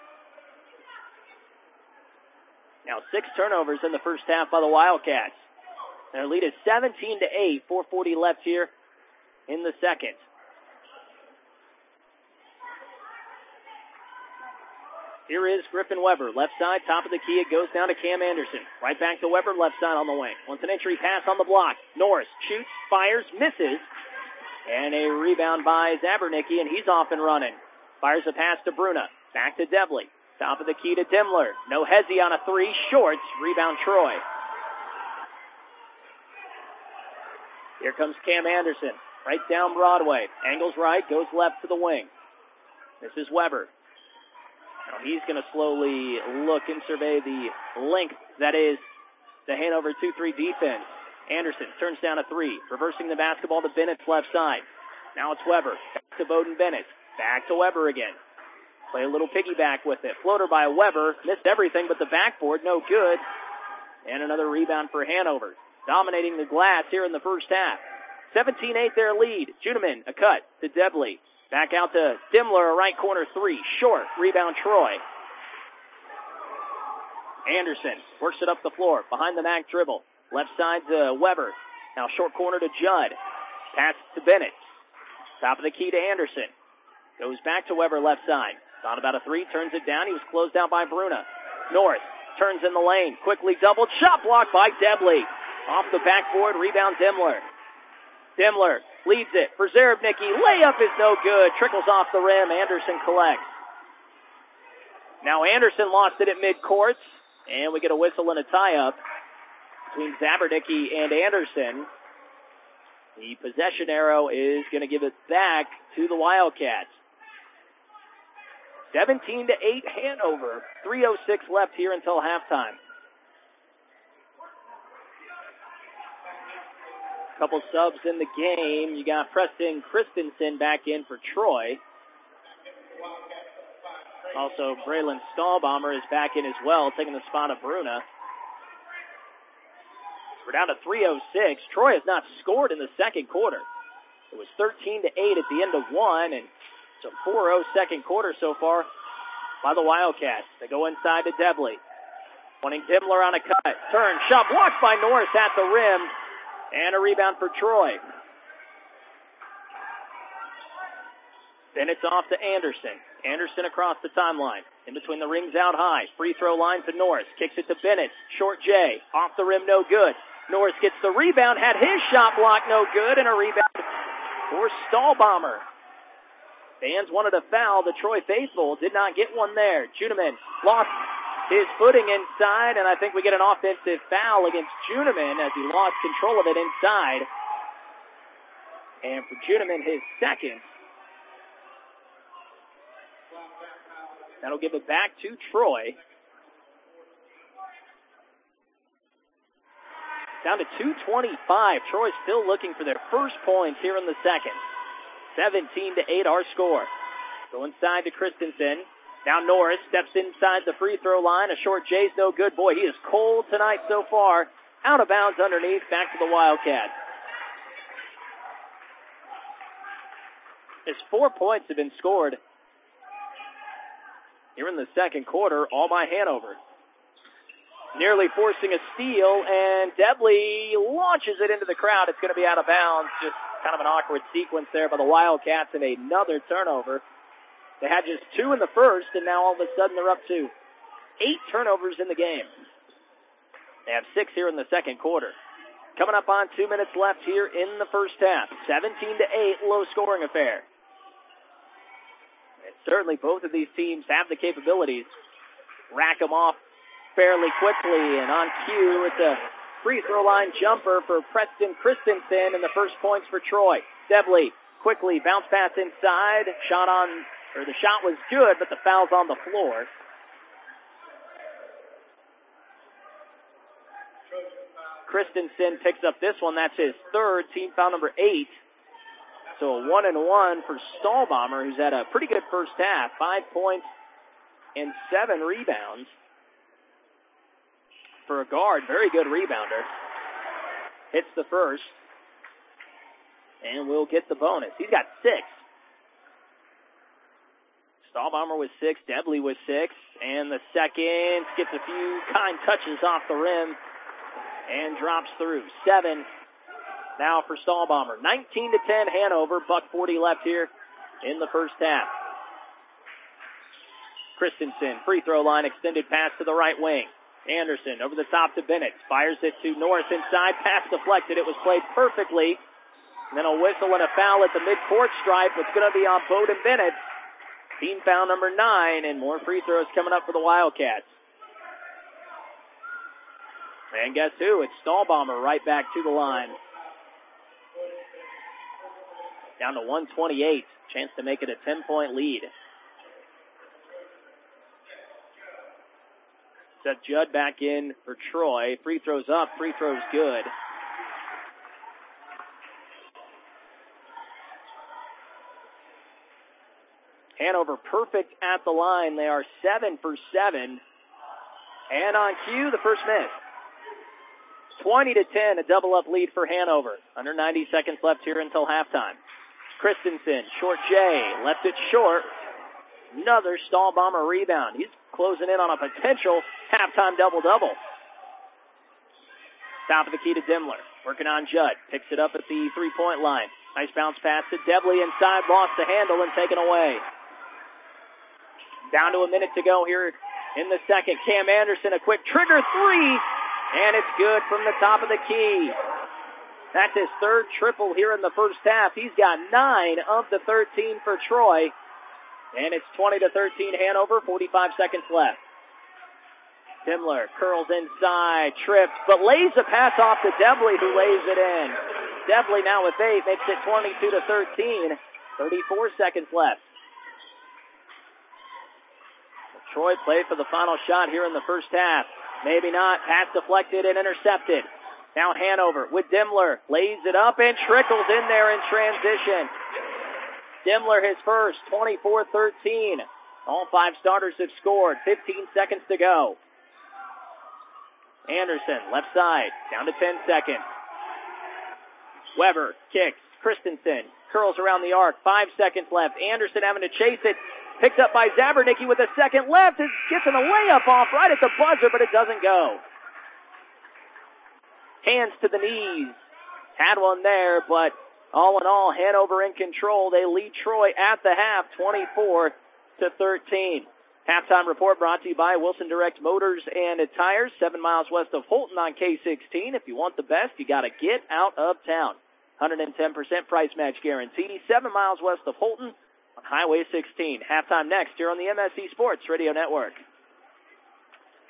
Now 6 turnovers in the first half by the Wildcats. Their lead is 17-8, 4:40 left here in the second. Here is Griffin Weber, left side, top of the key. It goes down to Cam Anderson. Right back to Weber, left side on the wing. Wants an entry pass on the block. Norris shoots, fires, misses. And a rebound by Zabernicki, and he's off and running. Fires a pass to Bruna. Back to Devley. Top of the key to Demler. No hezzy on a 3. Shorts. Rebound Troy. Here comes Cam Anderson. Right down Broadway. Angles right. Goes left to the wing. This is Weber. Now he's going to slowly look and survey the length that is the Hanover 2-3 defense. Anderson turns down a 3. Reversing the basketball to Bennett's left side. Now it's Weber. Back to Bowden Bennett. Back to Weber again. Play a little piggyback with it. Floater by Weber. Missed everything but the backboard. No good. And another rebound for Hanover. Dominating the glass here in the first half. 17-8 their lead. Juneman, a cut to Devley. Back out to Demler, a right corner 3. Short. Rebound Troy. Anderson works it up the floor. Behind the Mac dribble. Left side to Weber. Now short corner to Judd. Pass to Bennett. Top of the key to Anderson. Goes back to Weber left side. Thought about a 3. Turns it down. He was closed out by Bruna. Norris turns in the lane. Quickly doubled. Shot blocked by Devley. Off the backboard. Rebound Demler. Demler leads it for Zarebnicki. Layup is no good. Trickles off the rim. Anderson collects. Now Anderson lost it at midcourt. And we get a whistle and a tie-up between Zabernicki and Anderson. The possession arrow is going to give it back to the Wildcats. 17-8 Hanover. 3:06 left here until halftime. Couple subs in the game. You got Preston Christensen back in for Troy. Also, Braylon Stahlbomber is back in as well, taking the spot of Bruna. We're down to 3:06. Troy has not scored in the second quarter. It was 13-8 at the end of 1, and it's a 4-0 second quarter so far by the Wildcats. They go inside to Devley. Wanting Demler on a cut. Turn. Shot blocked by Norris at the rim. And a rebound for Troy. Then it's off to Anderson. Anderson across the timeline. In between the rings out high. Free throw line to Norris. Kicks it to Bennett. Short J. Off the rim, no good. Norris gets the rebound. Had his shot blocked, no good. And a rebound for Stahlbomber. Fans wanted a foul. The Troy faithful did not get one there. Juneman lost his footing inside, and I think we get an offensive foul against Juniman as he lost control of it inside. And for Juniman, his second. That'll give it back to Troy. Down to 2:25. Troy's still looking for their first points here in the second. 17-8 our score. Go inside to Christensen. Now Norris steps inside the free throw line. A short J's no good. Boy, he is cold tonight so far. Out of bounds underneath. Back to the Wildcats. His 4 points have been scored here in the second quarter, all by Hanover. Nearly forcing a steal, and Debley launches it into the crowd. It's going to be out of bounds. Just kind of an awkward sequence there by the Wildcats, and another turnover. They had just 2 in the first, and now all of a sudden they're up to 8 turnovers in the game. They have 6 here in the second quarter. Coming up on 2 minutes left here in the first half. 17-8, low-scoring affair. And certainly both of these teams have the capabilities. Rack them off fairly quickly, and on cue, it's a free throw line jumper for Preston Christensen, and the first points for Troy. Debley quickly bounce pass inside. The shot was good, but the foul's on the floor. Christensen picks up this one. That's his third, team foul number 8. So a 1-and-1 for Stahlbomber, who's had a pretty good first half. 5 points and 7 rebounds. For a guard, very good rebounder. Hits the first. And will get the bonus. He's got 6. Stahlbomber was 6. Debley was 6. And the second gets a few kind touches off the rim and drops through. 7 now for Stahlbomber. 19-10 Hanover. $1:40 left here in the first half. Christensen, free throw line, extended pass to the right wing. Anderson over the top to Bennett. Fires it to Norris inside. Pass deflected. It was played perfectly. And then a whistle and a foul at the midcourt stripe. It's going to be on Bowden Bennett. Team foul number 9, and more free throws coming up for the Wildcats. And guess who? It's Stahlbomber right back to the line. Down to 128. Chance to make it a 10-point lead. Seth Judd back in for Troy. Free throws up. Free throws good. Hanover perfect at the line. They are 7 for 7. And on cue, the first miss. 20-10, a double-up lead for Hanover. Under 90 seconds left here until halftime. Christensen, short J, left it short. Another Stahlbomber rebound. He's closing in on a potential halftime double-double. Top of the key to Dimler. Working on Judd. Picks it up at the three-point line. Nice bounce pass to Debley inside. Lost the handle and taken away. Down to a minute to go here in the second. Cam Anderson, a quick trigger 3. And it's good from the top of the key. That's his third triple here in the first half. He's got 9 of the 13 for Troy. And it's 20-13 Hanover, 45 seconds left. Dimler curls inside, trips, but lays a pass off to Debley, who lays it in. Debley now with 8, makes it 22-13, 34 seconds left. Troy played for the final shot here in the first half. Maybe not. Pass deflected and intercepted. Now Hanover with Dimler. Lays it up and trickles in there in transition. Dimler his first, 24-13. All 5 starters have scored. 15 seconds to go. Anderson, left side, down to 10 seconds. Weber kicks. Christensen curls around the arc. 5 seconds left. Anderson having to chase it. Picked up by Zabernicki with a second left. It gets a layup off right at the buzzer, but it doesn't go. Hands to the knees. Had one there, but all in all, Hanover in control. They lead Troy at the half, 24-13. Halftime report brought to you by Wilson Direct Motors and Tires, 7 miles west of Holton on K16. If you want the best, you got to get out of town. 110% price match guarantee, 7 miles west of Holton on Highway 16. Halftime next here on the MSC Sports Radio Network.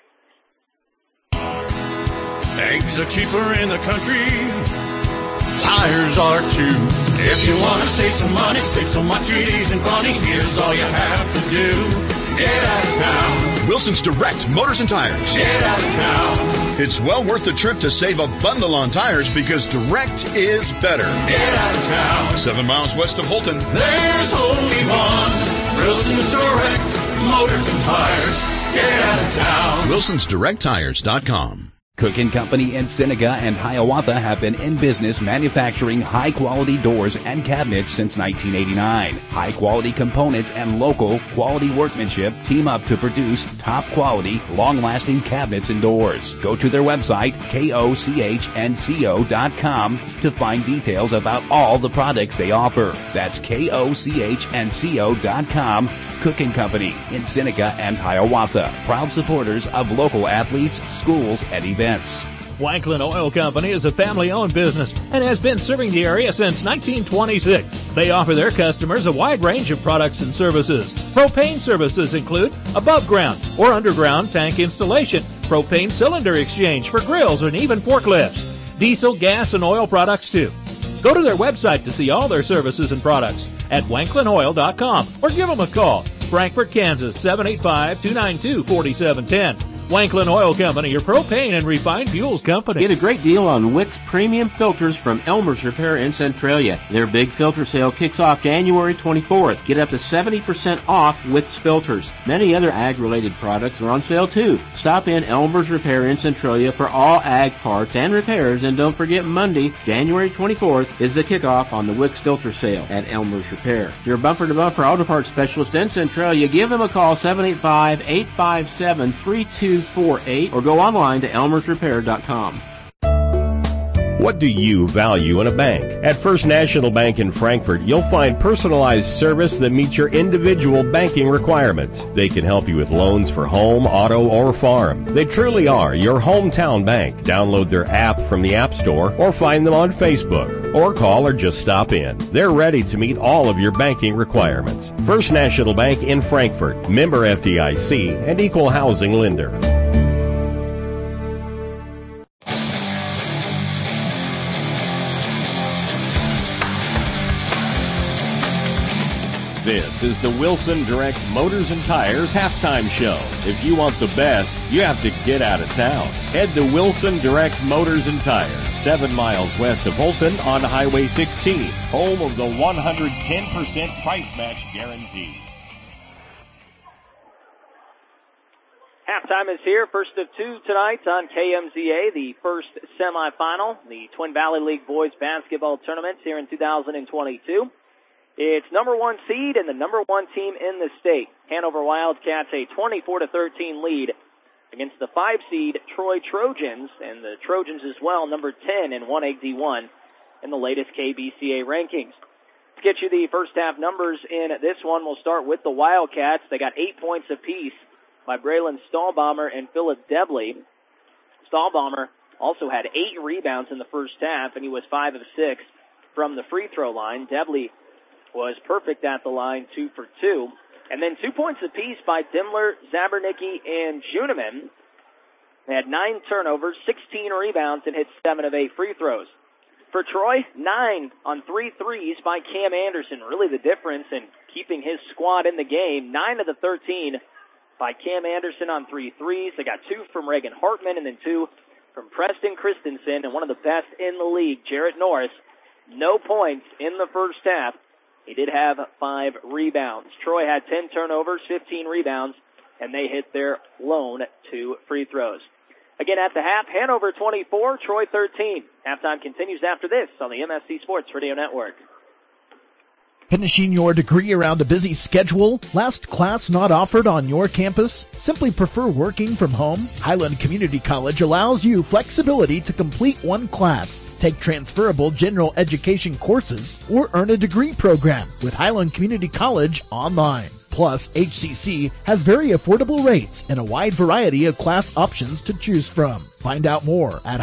Eggs are cheaper in the country. Tires are too. If you want to save some money, save so much it isn't funny, here's all you have to do. Get out of town. Wilson's Direct Motors and Tires. Get out of town. It's well worth the trip to save a bundle on tires because Direct is better. Get out of town. 7 miles west of Holton. There's only one. Wilson's Direct Motors and Tires. Get out of town. Wilson'sDirectTires.com. Cook & Company in Seneca and Hiawatha have been in business manufacturing high-quality doors and cabinets since 1989. High-quality components and local quality workmanship team up to produce top-quality, long-lasting cabinets and doors. Go to their website, KOCHNCO.com, to find details about all the products they offer. That's KOCHNCO.com. Cook & Company in Seneca and Hiawatha, proud supporters of local athletes, schools, and events. Wanklyn Oil Company is a family-owned business and has been serving the area since 1926. They offer their customers a wide range of products and services. Propane services include above-ground or underground tank installation, propane cylinder exchange for grills and even forklifts, diesel, gas, and oil products too. Go to their website to see all their services and products at wanklynoil.com or give them a call. Frankfort, Kansas, 785-292-4710. Wanklyn Oil Company, your propane and refined fuels company. Get a great deal on Wick's premium filters from Elmer's Repair in Centralia. Their big filter sale kicks off January 24th. Get up to 70% off Wick's filters. Many other ag-related products are on sale too. Stop in Elmer's Repair in Centralia for all ag parts and repairs, and don't forget Monday, January 24th, is the kickoff on the Wick's filter sale at Elmer's Repair. If you're a bumper-to-bumper auto parts specialist in Centralia, give them a call, 785-857-3248, or go online to elmersrepair.com. What do you value in a bank? At First National Bank in Frankfort, you'll find personalized service that meets your individual banking requirements. They can help you with loans for home, auto, or farm. They truly are your hometown bank. Download their app from the App Store or find them on Facebook. Or call or just stop in. They're ready to meet all of your banking requirements. First National Bank in Frankfort, member FDIC, and equal housing lender. This is the Wilson Direct Motors and Tires halftime show. If you want the best, you have to get out of town. Head to Wilson Direct Motors and Tires, 7 miles west of Holton on Highway 16, home of the 110% price match guarantee. Halftime is here, first of two tonight on KMZA, the first semifinal, the Twin Valley League Boys Basketball Tournament here in 2022. It's number one seed and the number one team in the state. Hanover Wildcats a 24-13 lead against the 5 seed Troy Trojans, and the Trojans as well, number 10 in 1A D1 in the latest KBCA rankings. To get you the first half numbers in this one, we'll start with the Wildcats. They got 8 points apiece by Braylon Stahlbomber and Philip Debley. Stahlbomber also had 8 rebounds in the first half, and he was 5 of 6 from the free throw line. Debley was perfect at the line, 2 for 2. And then 2 points apiece by Dimler, Zabernicki, and Juniman. They had 9 turnovers, 16 rebounds, and hit 7 of 8 free throws. For Troy, 9 on 3 threes by Cam Anderson. Really the difference in keeping his squad in the game. 9 of the 13 by Cam Anderson on 3 threes. They got 2 from Reagan Hartman and then 2 from Preston Christensen. And one of the best in the league, Jarrett Norris, no points in the first half. He did have 5 rebounds. Troy had 10 turnovers, 15 rebounds, and they hit their lone 2 free throws. Again, at the half, Hanover 24, Troy 13. Halftime continues after this on the MSC Sports Radio Network. Finishing your degree around a busy schedule? Last class not offered on your campus? Simply prefer working from home? Highland Community College allows you flexibility to complete one class, take transferable general education courses, or earn a degree program with Highland Community College online. Plus, HCC has very affordable rates and a wide variety of class options to choose from. Find out more at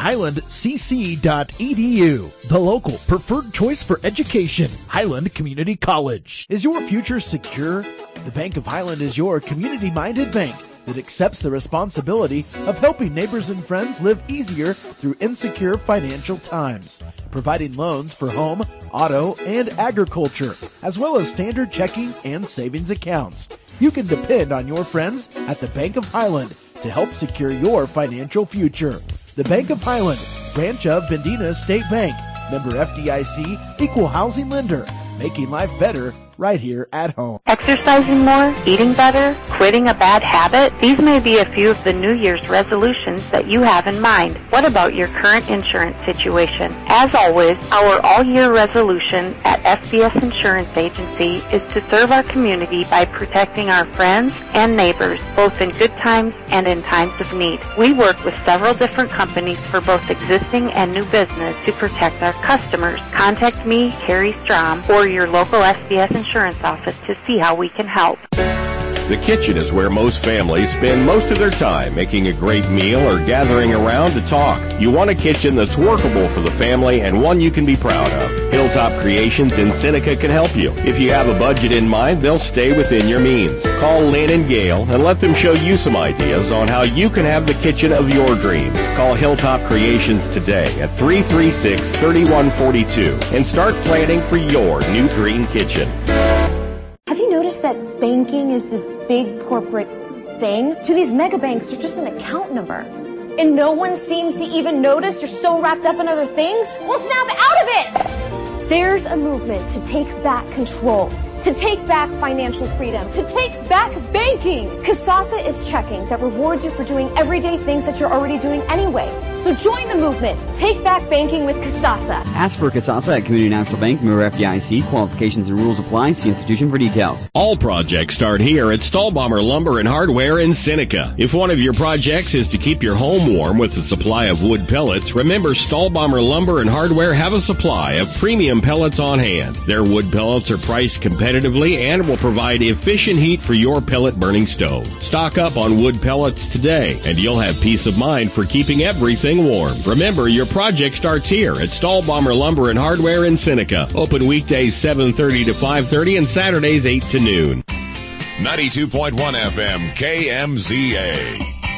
highlandcc.edu. The local preferred choice for education, Highland Community College. Is your future secure? The Bank of Highland is your community-minded bank that accepts the responsibility of helping neighbors and friends live easier through insecure financial times, providing loans for home, auto, and agriculture, as well as standard checking and savings accounts. You can depend on your friends at the Bank of Highland to help secure your financial future. The Bank of Highland, branch of Bendina State Bank, member FDIC, equal housing lender, making life better right here at home. Exercising more, eating better, quitting a bad habit, these may be a few of the New Year's resolutions that you have in mind. What about your current insurance situation? As always, our all-year resolution at SBS Insurance Agency is to serve our community by protecting our friends and neighbors, both in good times and in times of need. We work with several different companies for both existing and new business to protect our customers. Contact me, Carrie Strom, or your local SBS Insurance office to see how we can help. The kitchen is where most families spend most of their time, making a great meal or gathering around to talk. You want a kitchen that's workable for the family and one you can be proud of. Hilltop Creations in Seneca can help you. If you have a budget in mind, they'll stay within your means. Call Lynn and Gail and let them show you some ideas on how you can have the kitchen of your dreams. Call Hilltop Creations today at 336-3142 and start planning for your new dream kitchen. Have you noticed that banking is this big corporate thing? To these mega banks, they're just an account number. And no one seems to even notice you're so wrapped up in other things. Well, snap out of it! There's a movement to take back control, to take back financial freedom, to take back banking. Kasasa is checking that rewards you for doing everyday things that you're already doing anyway. So join the movement. Take back banking with Kasasa. Ask for Kasasa at Community National Bank, member FDIC. Qualifications and rules apply. See institution for details. All projects start here at Stahlbommer Lumber and Hardware in Seneca. If one of your projects is to keep your home warm with a supply of wood pellets, remember Stahlbommer Lumber and Hardware have a supply of premium pellets on hand. Their wood pellets are priced competitively and will provide efficient heat for your pellet burning stove. Stock up on wood pellets today, and you'll have peace of mind for keeping everything warm. Remember, your project starts here at Stahlbommer Lumber and Hardware in Seneca. Open weekdays 7:30 to 5:30 and Saturdays 8 to noon. 92.1 FM KMZA.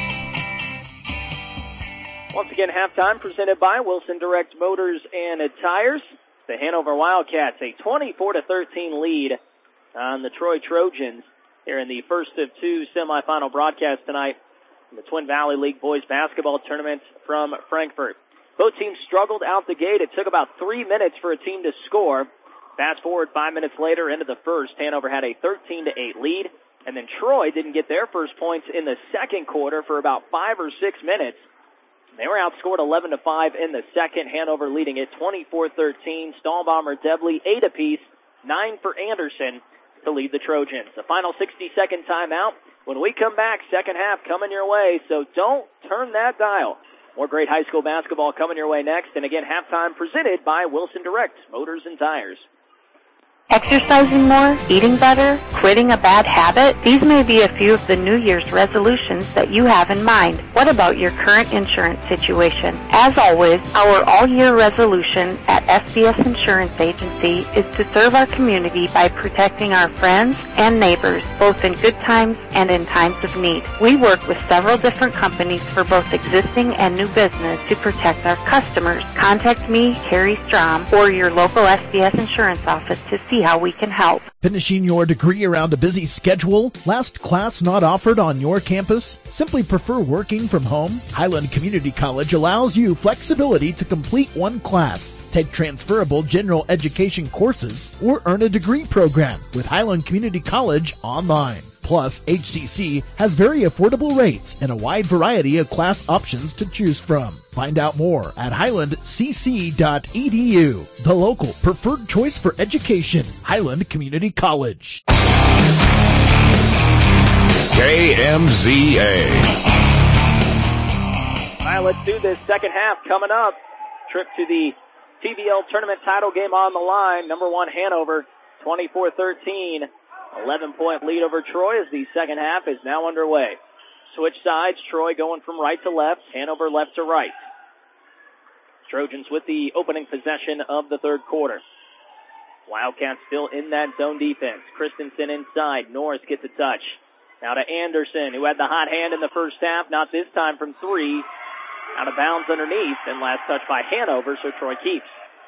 Once again, halftime presented by Wilson Direct Motors and Tires. The Hanover Wildcats a 24-13 lead on the Troy Trojans here in the first of two semifinal broadcasts tonight in the Twin Valley League Boys Basketball Tournament from Frankfort. Both teams struggled out the gate. It took about 3 minutes for a team to score. Fast forward 5 minutes later into the first, Hanover had a 13-8 lead, and then Troy didn't get their first points in the second quarter for about 5 or 6 minutes. They were outscored 11-5 in the second, Hanover leading it 24-13. Stahlbommer, Debley, 8 apiece, 9 for Anderson to lead the Trojans. The final 60-second timeout. When we come back, second half coming your way, so don't turn that dial. More great high school basketball coming your way next. And again, halftime presented by Wilson Direct Motors and Tires. Exercising more, eating better, quitting a bad habit, these may be a few of the New Year's resolutions that you have in mind. What about your current insurance situation? As always, our all-year resolution at SBS Insurance Agency is to serve our community by protecting our friends and neighbors, both in good times and in times of need. We work with several different companies for both existing and new business to protect our customers. Contact me, Carrie Strom, or your local SBS Insurance office to see how we can help. Finishing your degree around a busy schedule? Last class not offered on your campus? Simply prefer working from home? Highland Community College allows you flexibility to complete one class, take transferable general education courses, or earn a degree program with Highland Community College online. Plus, HCC has very affordable rates and a wide variety of class options to choose from. Find out more at highlandcc.edu, the local preferred choice for education, Highland Community College. KMZA. All right, let's do this. Second half coming up. Trip to the TVL tournament title game on the line. Number one, Hanover, 24-13. 11-point lead over Troy as the second half is now underway. Switch sides, Troy going from right to left, Hanover left to right. Trojans with the opening possession of the third quarter. Wildcats still in that zone defense. Christensen inside. Norris gets a touch. Now to Anderson, who had the hot hand in the first half, not this time from 3. Out of bounds underneath, and last touch by Hanover, so Troy keeps.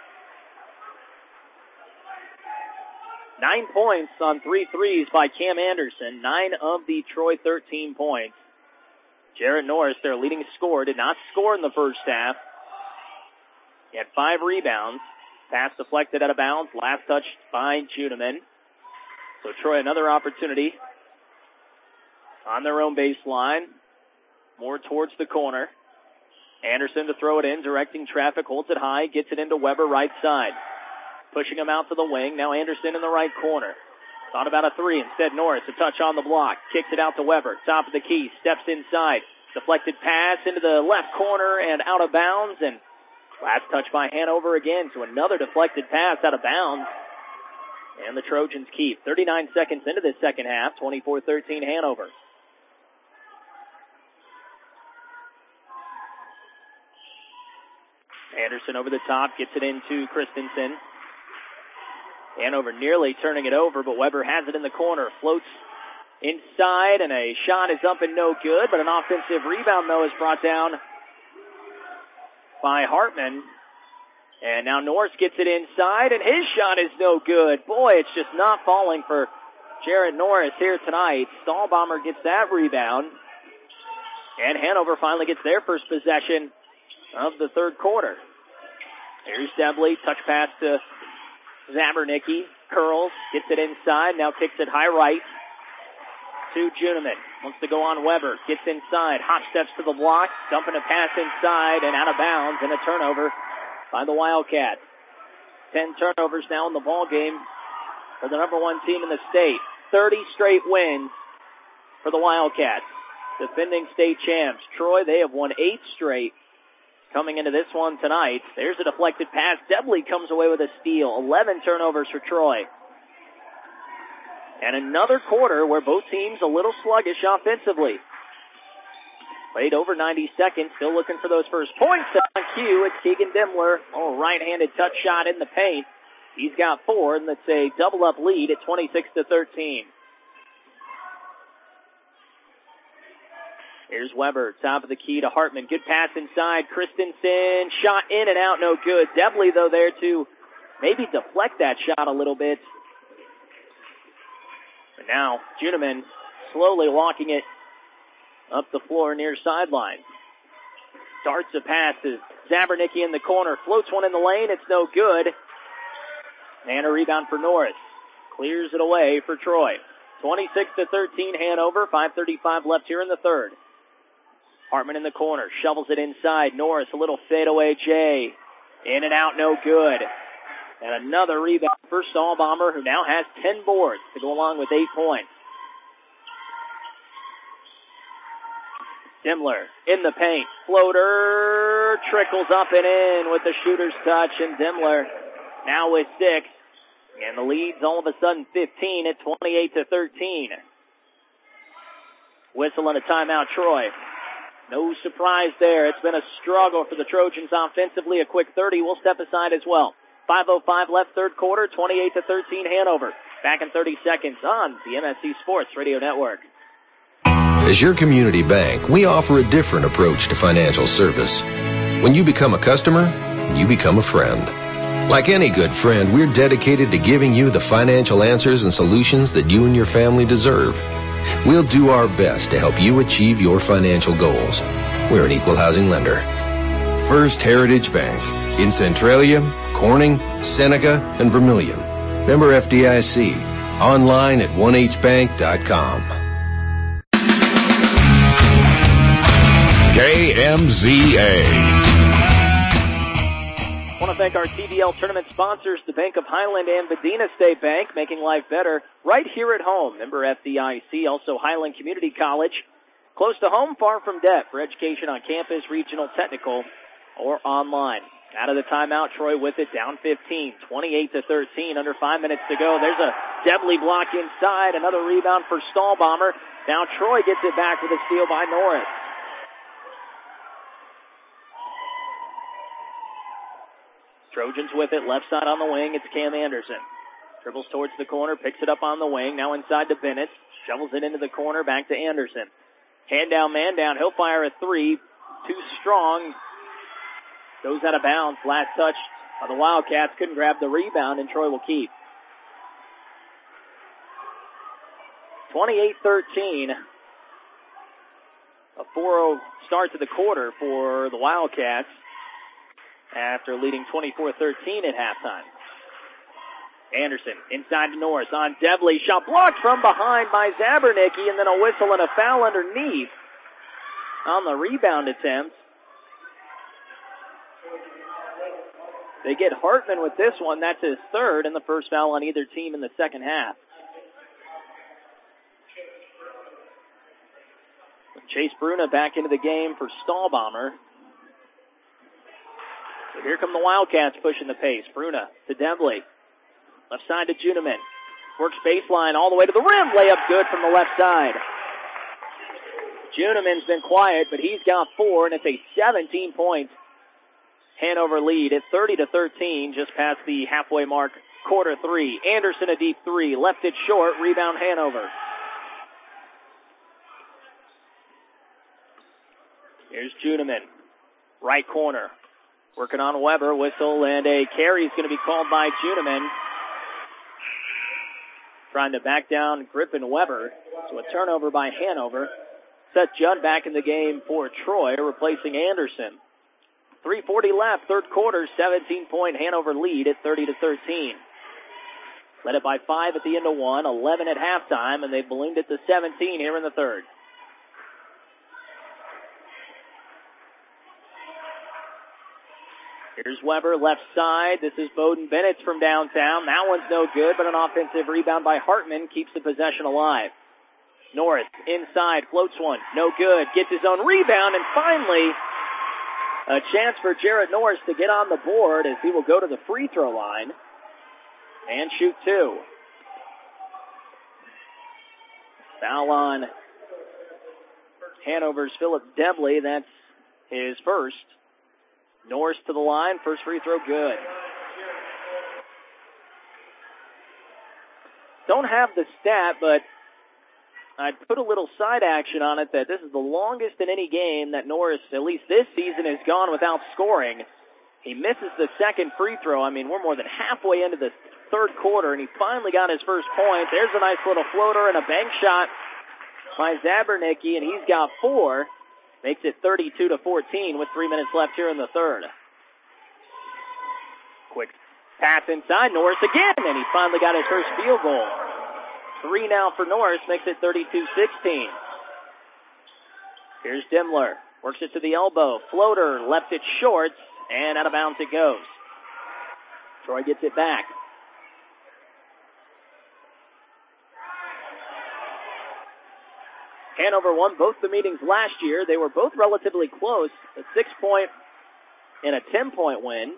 9 points on 3 threes by Cam Anderson. 9 of the Troy 13 points. Jarrett Norris, their leading scorer, did not score in the first half. He had 5 rebounds. Pass deflected out of bounds. Last touch by Juneman. So Troy, another opportunity on their own baseline. More towards the corner. Anderson to throw it in, directing traffic, holds it high, gets it into Weber right side. Pushing him out to the wing. Now Anderson in the right corner. Thought about a 3. Instead, Norris, a touch on the block. Kicks it out to Weber. Top of the key. Steps inside. Deflected pass into the left corner and out of bounds. And last touch by Hanover again. So another deflected pass out of bounds. And the Trojans keep. 39 seconds into this second half. 24-13 Hanover. Anderson over the top. Gets it into Christensen. Hanover nearly turning it over, but Weber has it in the corner. Floats inside, and a shot is up and no good, but an offensive rebound, though, is brought down by Hartman. And now Norris gets it inside, and his shot is no good. Boy, it's just not falling for Jarrett Norris here tonight. Stahlbomber gets that rebound, and Hanover finally gets their first possession of the third quarter. Here's Debley, touch pass to Zabernicki, curls, gets it inside, now kicks it high right to Juneman. Wants to go on Weber, gets inside, hop steps to the block, dumping a pass inside and out of bounds, and a turnover by the Wildcats. 10 turnovers now in the ball game for the number 1 team in the state. 30 straight wins for the Wildcats. Defending state champs. Troy, they have won 8 straight. Coming into this one tonight, there's a deflected pass. Debley comes away with a steal. 11 turnovers for Troy. And another quarter where both teams a little sluggish offensively. Played over 90 seconds, still looking for those first points. On cue, it's Keegan Demler. Oh, right-handed touch shot in the paint. He's got 4, and it's a double-up lead at 26-13. Here's Weber, top of the key to Hartman. Good pass inside. Christensen, shot in and out, no good. Debley, though, there to maybe deflect that shot a little bit. But now, Juneman slowly walking it up the floor near sideline. Darts a pass to Zabernicki in the corner. Floats one in the lane, it's no good. And a rebound for Norris. Clears it away for Troy. 26-13 Hanover, 5:35 left here in the third. Hartman in the corner, shovels it inside. Norris, a little fadeaway J. In and out, no good. And another rebound for Stahlbomber, who now has 10 boards to go along with 8 points. Demler in the paint. Floater trickles up and in with the shooter's touch, and Demler now with 6. And the lead's all of a sudden 15 at 28-13. Whistle and a timeout, Troy. No surprise there. It's been a struggle for the Trojans offensively. A quick 30 will step aside as well. 5:05 left third quarter, 28-13 Hanover. Back in 30 seconds on the MSC Sports Radio Network. As your community bank, we offer a different approach to financial service. When you become a customer, you become a friend. Like any good friend, we're dedicated to giving you the financial answers and solutions that you and your family deserve. We'll do our best to help you achieve your financial goals. We're an equal housing lender. First Heritage Bank in Centralia, Corning, Seneca, and Vermilion. Member FDIC. Online at 1hbank.com. KMZA. I want to thank our TBL tournament sponsors, the Bank of Highland and Medina State Bank, making life better right here at home. Member FDIC, also Highland Community College. Close to home, far from debt for education on campus, regional, technical, or online. Out of the timeout, Troy with it, down 15, 28-13, under 5 minutes to go. There's a Debley block inside, another rebound for Stahlbomber. Now Troy gets it back with a steal by Norris. Trojans with it, left side on the wing, it's Cam Anderson. Dribbles towards the corner, picks it up on the wing. Now inside to Bennett. Shovels it into the corner, back to Anderson. Hand down, man down. He'll fire a three. Too strong. Goes out of bounds. Last touch of the Wildcats. Couldn't grab the rebound, and Troy will keep. 28-13. A 4-0 start to the quarter for the Wildcats after leading 24-13 at halftime. Anderson inside to Norris on Devley. Shot blocked from behind by Zabernicki, and then a whistle and a foul underneath on the rebound attempt. They get Hartman with this one. That's his third, and the first foul on either team in the second half. Chase Bruna back into the game for Stahlbomber. So here come the Wildcats pushing the pace. Bruna to Devley. Left side to Juniman. Works baseline all the way to the rim. Layup good from the left side. Juniman's been quiet, but he's got 4, and it's a 17-point Hanover lead. It's 30-13, just past the halfway mark, quarter 3. Anderson a deep 3. Left it short. Rebound Hanover. Here's Juniman. Right corner. Working on Weber. Whistle and a carry is going to be called by Juniman. Trying to back down Griffin Weber. So a turnover by Hanover. Seth Judd back in the game for Troy, replacing Anderson. 3:40 left, third quarter, 17-point Hanover lead at 30-13. Led it by 5 at the end of 1, 11 at halftime, and they've ballooned it to 17 here in the third. Here's Weber, left side. This is Bowden Bennett from downtown. That one's no good, but an offensive rebound by Hartman keeps the possession alive. Norris, inside, floats one. No good. Gets his own rebound, and finally, a chance for Jarrett Norris to get on the board as he will go to the free throw line and shoot 2. Foul on Hanover's Philip Devley. That's his first. Norris to the line. First free throw good. Don't have the stat, but I'd put a little side action on it that this is the longest in any game that Norris, at least this season, has gone without scoring. He misses the second free throw. I mean, we're more than halfway into the third quarter, and he finally got his first point. There's a nice little floater and a bank shot by Zabernicki, and he's got 4. Makes it 32-14 with 3 minutes left here in the third. Quick pass inside. Norris again, and he finally got his first field goal. 3 now for Norris, makes it 32-16. Here's Dimler. Works it to the elbow. Floater, left it short, and out of bounds it goes. Troy gets it back. Hanover won both the meetings last year. They were both relatively close, a 6-point and a 10-point win.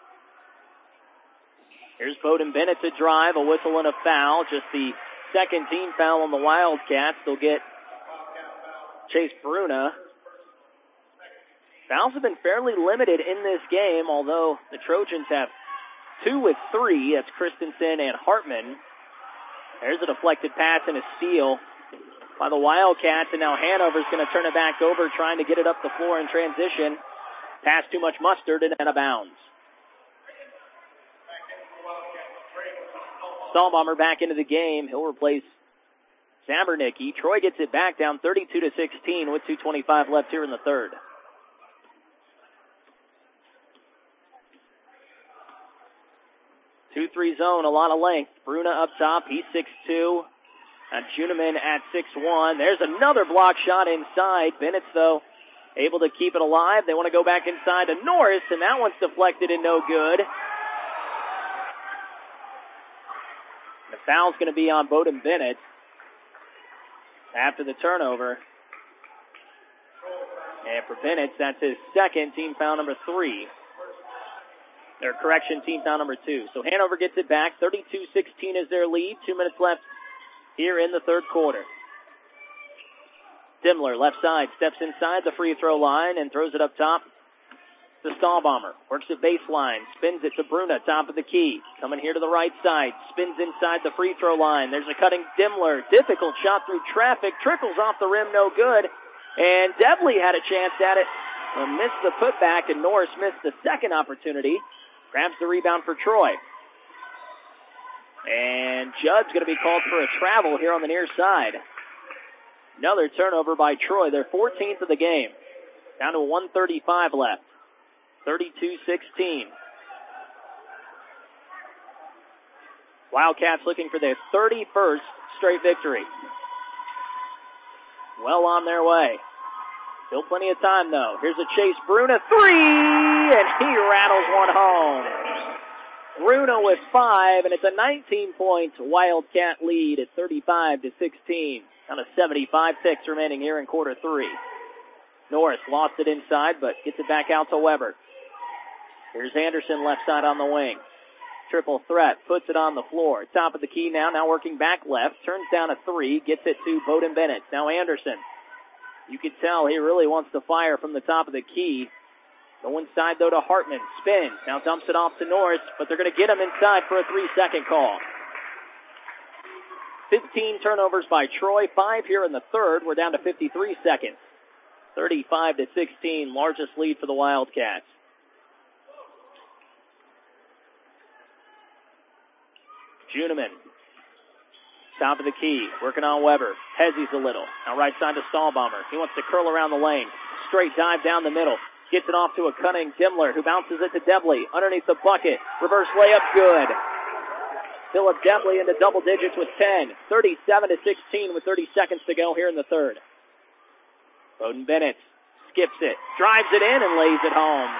Here's Bowden Bennett to drive, a whistle and a foul. Just the second team foul on the Wildcats. They'll get Chase Bruna. Fouls have been fairly limited in this game, although the Trojans have 2 with 3. That's Christensen and Hartman. There's a deflected pass and a steal by the Wildcats, and now Hanover's going to turn it back over, trying to get it up the floor in transition. Pass too much mustard and out of bounds. Stahlbomber back into the game. He'll replace Zabernicki. Troy gets it back down 32-16 with 2:25 left here in the third. Two-three zone, a lot of length. Bruna up top. He's 6'2". And Juniman at 6'1". There's another block shot inside. Bennett's, though, able to keep it alive. They want to go back inside to Norris, and that one's deflected and no good. The foul's going to be on Bowden Bennett after the turnover. And for Bennett, that's his second, team foul number 3. Their correction, team foul number 2. So Hanover gets it back. 32-16 is their lead. 2 minutes left here in the third quarter. Dimler, left side, steps inside the free throw line and throws it up top The Stahlbomber works at baseline, spins it to Bruna, top of the key. Coming here to the right side, spins inside the free throw line. There's a cutting Dimmler. Difficult shot through traffic, trickles off the rim, no good. And Devley had a chance at it, missed the putback, and Norris missed the second opportunity. Grabs the rebound for Troy. And Judd's going to be called for a travel here on the near side. Another turnover by Troy, their 14th of the game. Down to 1:35 left. 32-16. Wildcats looking for their 31st straight victory. Well on their way. Still plenty of time, though. Here's a Chase Bruna three, and he rattles one home. Bruna with 5, and it's a 19-point Wildcat lead at 35-16. Down to 75 ticks remaining here in quarter 3. Norris lost it inside, but gets it back out to Weber. Here's Anderson left side on the wing. Triple threat, puts it on the floor. Top of the key now working back left. Turns down a 3, gets it to Bowden Bennett. Now Anderson. You can tell he really wants to fire from the top of the key. Go inside, though, to Hartman. Spins. Now dumps it off to Norris, but they're going to get him inside for a 3-second call. 15 turnovers by Troy. 5 here in the third. We're down to 53 seconds. 35-16, largest lead for the Wildcats. Juniman, top of the key, working on Weber. Hezzy's a little. Now right side to Stahlbomber. He wants to curl around the lane. Straight dive down the middle. Gets it off to a cunning Dimmler, who bounces it to Devley. Underneath the bucket. Reverse layup, good. Philip Devley into double digits with 10. 37-16 with 30 seconds to go here in the third. Bowden Bennett skips it. Drives it in and lays it home.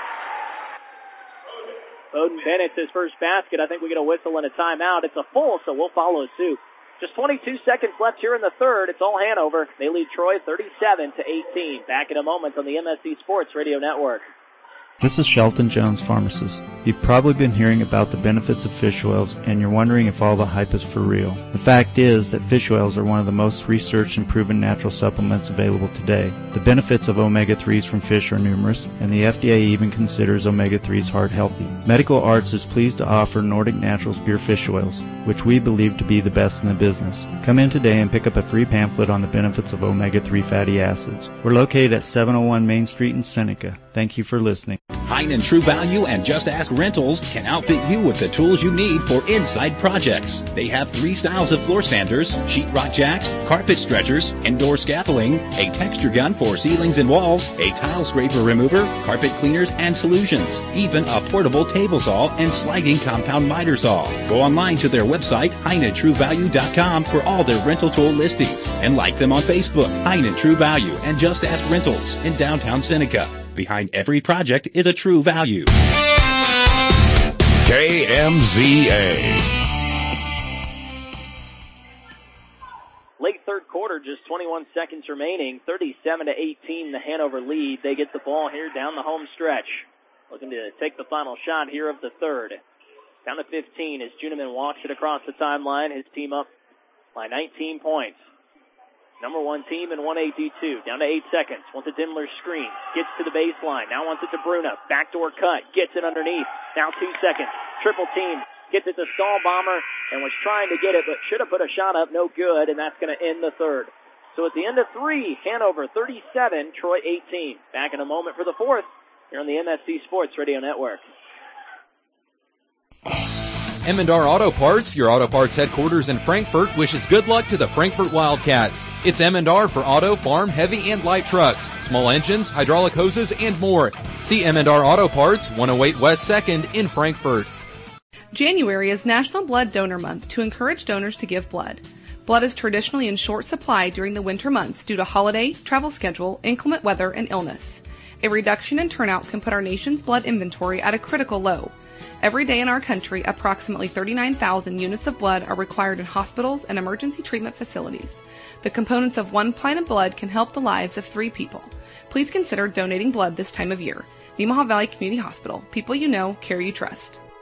Bowden Bennett's his first basket. I think we get a whistle and a timeout. It's a full, so we'll follow suit. Just 22 seconds left here in the third. It's all Hanover. They lead Troy 37-18. Back in a moment on the MSC Sports Radio Network. This is Shelton Jones, pharmacist. You've probably been hearing about the benefits of fish oils, and you're wondering if all the hype is for real. The fact is that fish oils are one of the most researched and proven natural supplements available today. The benefits of omega-3s from fish are numerous, and the FDA even considers omega-3s heart healthy. Medical Arts is pleased to offer Nordic Naturals pure fish oils, which we believe to be the best in the business. Come in today and pick up a free pamphlet on the benefits of omega-3 fatty acids. We're located at 701 Main Street in Seneca. Thank you for listening. Heinen True Value and Just Ask Rentals can outfit you with the tools you need for inside projects. They have 3 styles of floor sanders, sheetrock jacks, carpet stretchers, indoor scaffolding, a texture gun for ceilings and walls, a tile scraper remover, carpet cleaners and solutions, even a portable table saw and sliding compound miter saw. Go online to their website, HeinenTrueValue.com, for all their rental tool listings, and like them on Facebook, Heinen True Value and Just Ask Rentals in downtown Seneca. Behind every project is a true value. KMZA. Late third quarter, just 21 seconds remaining. 37-18, the Hanover lead. They get the ball here down the home stretch. Looking to take the final shot here of the third. Down to 15 as Juniman walks it across the timeline. His team up by 19 points. Number 1 team in 1AD2. Down to 8 seconds. Wants a Dimmler screen. Gets to the baseline. Now wants it to Bruna. Backdoor cut. Gets it underneath. Now 2 seconds. Triple team. Gets it to Stahlbomber and was trying to get it, but should have put a shot up. No good, and that's going to end the third. So at the end of 3, Hanover 37, Troy 18. Back in a moment for the fourth here on the MSC Sports Radio Network. Emendar Auto Parts, your auto parts headquarters in Frankfort, wishes good luck to the Frankfort Wildcats. It's Emendar for auto, farm, heavy, and light trucks, small engines, hydraulic hoses, and more. See Emendar Auto Parts, 108 West 2nd in Frankfort. January is National Blood Donor Month to encourage donors to give blood. Blood is traditionally in short supply during the winter months due to holiday, travel schedule, inclement weather, and illness. A reduction in turnouts can put our nation's blood inventory at a critical low. Every day in our country, approximately 39,000 units of blood are required in hospitals and emergency treatment facilities. The components of 1 pint of blood can help the lives of 3 people. Please consider donating blood this time of year. Nemaha Valley Community Hospital. People you know, care you trust.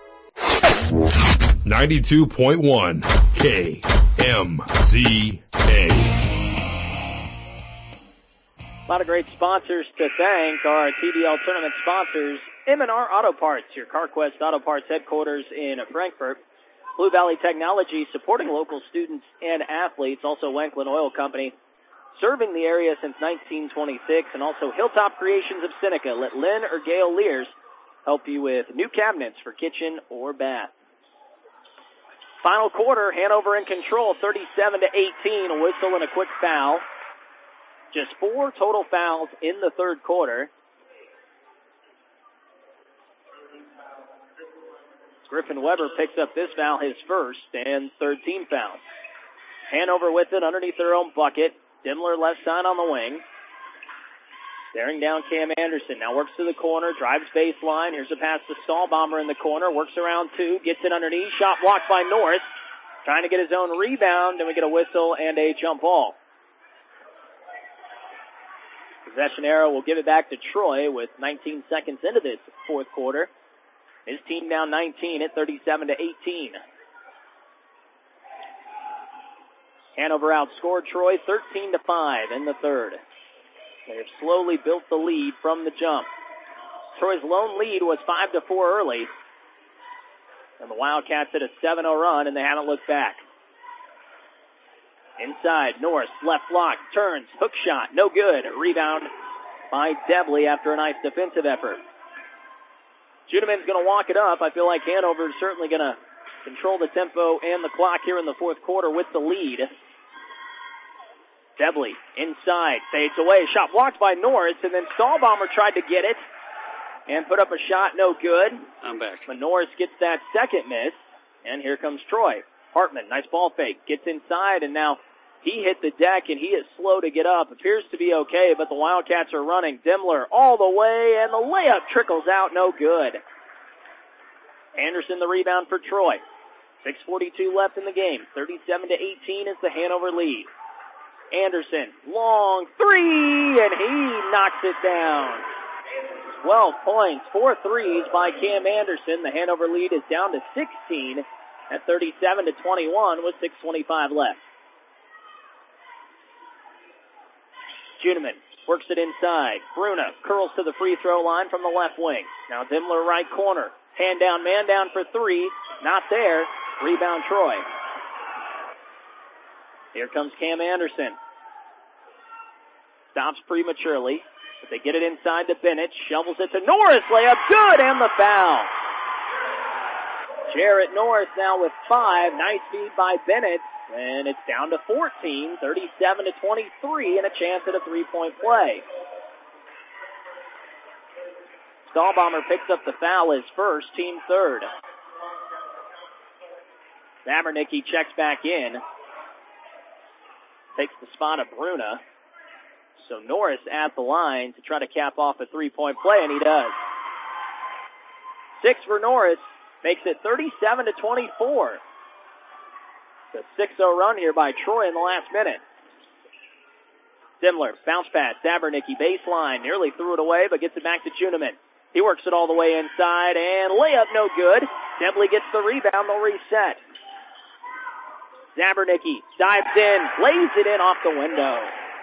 92.1 KMZA. A lot of great sponsors to thank. Our TBL tournament sponsors, M&R Auto Parts, your CarQuest Auto Parts headquarters in Frankfort. Blue Valley Technology, supporting local students and athletes. Also Wanklin Oil Company, serving the area since 1926. And also Hilltop Creations of Seneca. Let Lynn or Gail Lears help you with new cabinets for kitchen or bath. Final quarter, Hanover in control, 37-18. A whistle and a quick foul. Just 4 total fouls in the third quarter. Griffin Weber picks up this foul, his first, and third team foul. Hanover with it underneath their own bucket. Dimmler left side on the wing. Staring down Cam Anderson. Now works to the corner, drives baseline. Here's a pass to Stahlbomber in the corner. Works around 2, gets it underneath. Shot blocked by Norris. Trying to get his own rebound, and we get a whistle and a jump ball. Possession arrow will give it back to Troy with 19 seconds into this fourth quarter. His team down 19 at 37-18. Hanover outscored Troy 13-5 in the third. They have slowly built the lead from the jump. Troy's lone lead was 5-4 early. And the Wildcats hit a 7-0 run, and they haven't looked back. Inside, Norris, left block, turns, hook shot, no good. Rebound by Debley after a nice defensive effort. Judeman's going to walk it up. I feel like Hanover is certainly going to control the tempo and the clock here in the fourth quarter with the lead. Debley inside, fades away, shot blocked by Norris, and then Stahlbomber tried to get it and put up a shot, no good. I'm back. But Norris gets that second miss, and here comes Troy. Hartman, nice ball fake, gets inside, and now he hit the deck, and he is slow to get up. Appears to be okay, but the Wildcats are running. Dimmler all the way, and the layup trickles out, no good. Anderson the rebound for Troy. 6:42 left in the game. 37-18 is the Hanover lead. Anderson, long three, and he knocks it down. 12 points, 4 threes by Cam Anderson. The Hanover lead is down to 16 at 37-21 with 6:25 left. Juneman works it inside. Bruna curls to the free throw line from the left wing. Now Dimmler right corner. Hand down, man down for 3. Not there. Rebound Troy. Here comes Cam Anderson. Stops prematurely, but they get it inside to Bennett. Shovels it to Norris. Layup good, and the foul. Jarrett Norris now with 5. Nice feed by Bennett. And it's down to 14, 37-23, and a chance at a three-point play. Stahlbomber picks up the foul, his first, team third. Zabernicki checks back in. Takes the spot of Bruna. So Norris at the line to try to cap off a three-point play, and he does. 6 for Norris. Makes it 37-24. It's a 6-0 run here by Troy in the last minute. Dimmler, bounce pass, Zabernicki, baseline, nearly threw it away, but gets it back to Juneman. He works it all the way inside, and layup no good. Debley gets the rebound, they'll reset. Zabernicki dives in, lays it in off the window.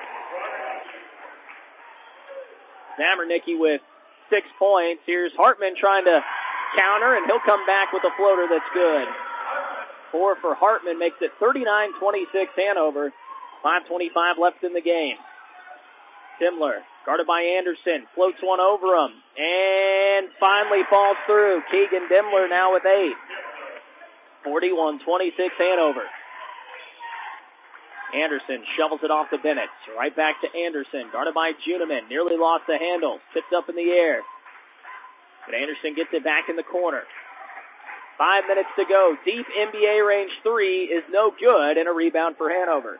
Zabernicki with 6 points. Here's Hartman trying to counter, and he'll come back with a floater that's good. 4 for Hartman makes it 39-26 Hanover. 5:25 left in the game. Dimmler, guarded by Anderson, floats one over him, and finally falls through. Keegan Dimmler now with 8. 41-26 Hanover. Anderson shovels it off to Bennett. Right back to Anderson, guarded by Juneman. Nearly lost the handle. Tipped up in the air. But Anderson gets it back in the corner. 5 minutes to go. Deep NBA range 3 is no good, and a rebound for Hanover.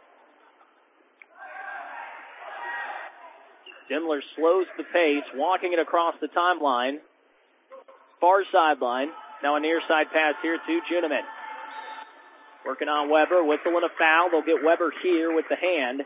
Dimmler slows the pace, walking it across the timeline. Far sideline. Now a near side pass here to Juneman. Working on Weber, whistle and a foul. They'll get Weber here with the hand.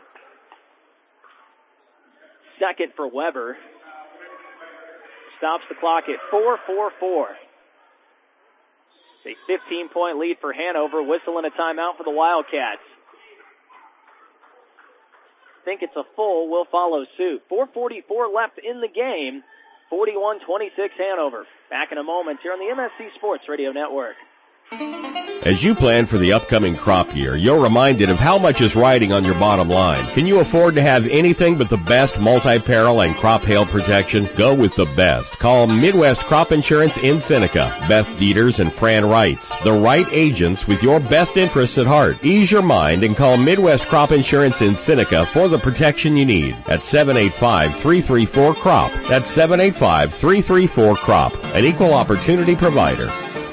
Second for Weber. Stops the clock at 4:44. It's a 15-point lead for Hanover. Whistle and a timeout for the Wildcats. think it's a full, will follow suit. 4:44 left in the game. 41-26 Hanover. Back in a moment here on the MSC Sports Radio Network. As you plan for the upcoming crop year, you're reminded of how much is riding on your bottom line. Can you afford to have anything but the best multi-peril and crop hail protection? Go with the best. Call Midwest Crop Insurance in Seneca. Beth Dieters and Fran Wrights. The right agents with your best interests at heart. Ease your mind and call Midwest Crop Insurance in Seneca for the protection you need at 785-334-CROP. That's 785-334-CROP. An equal opportunity provider.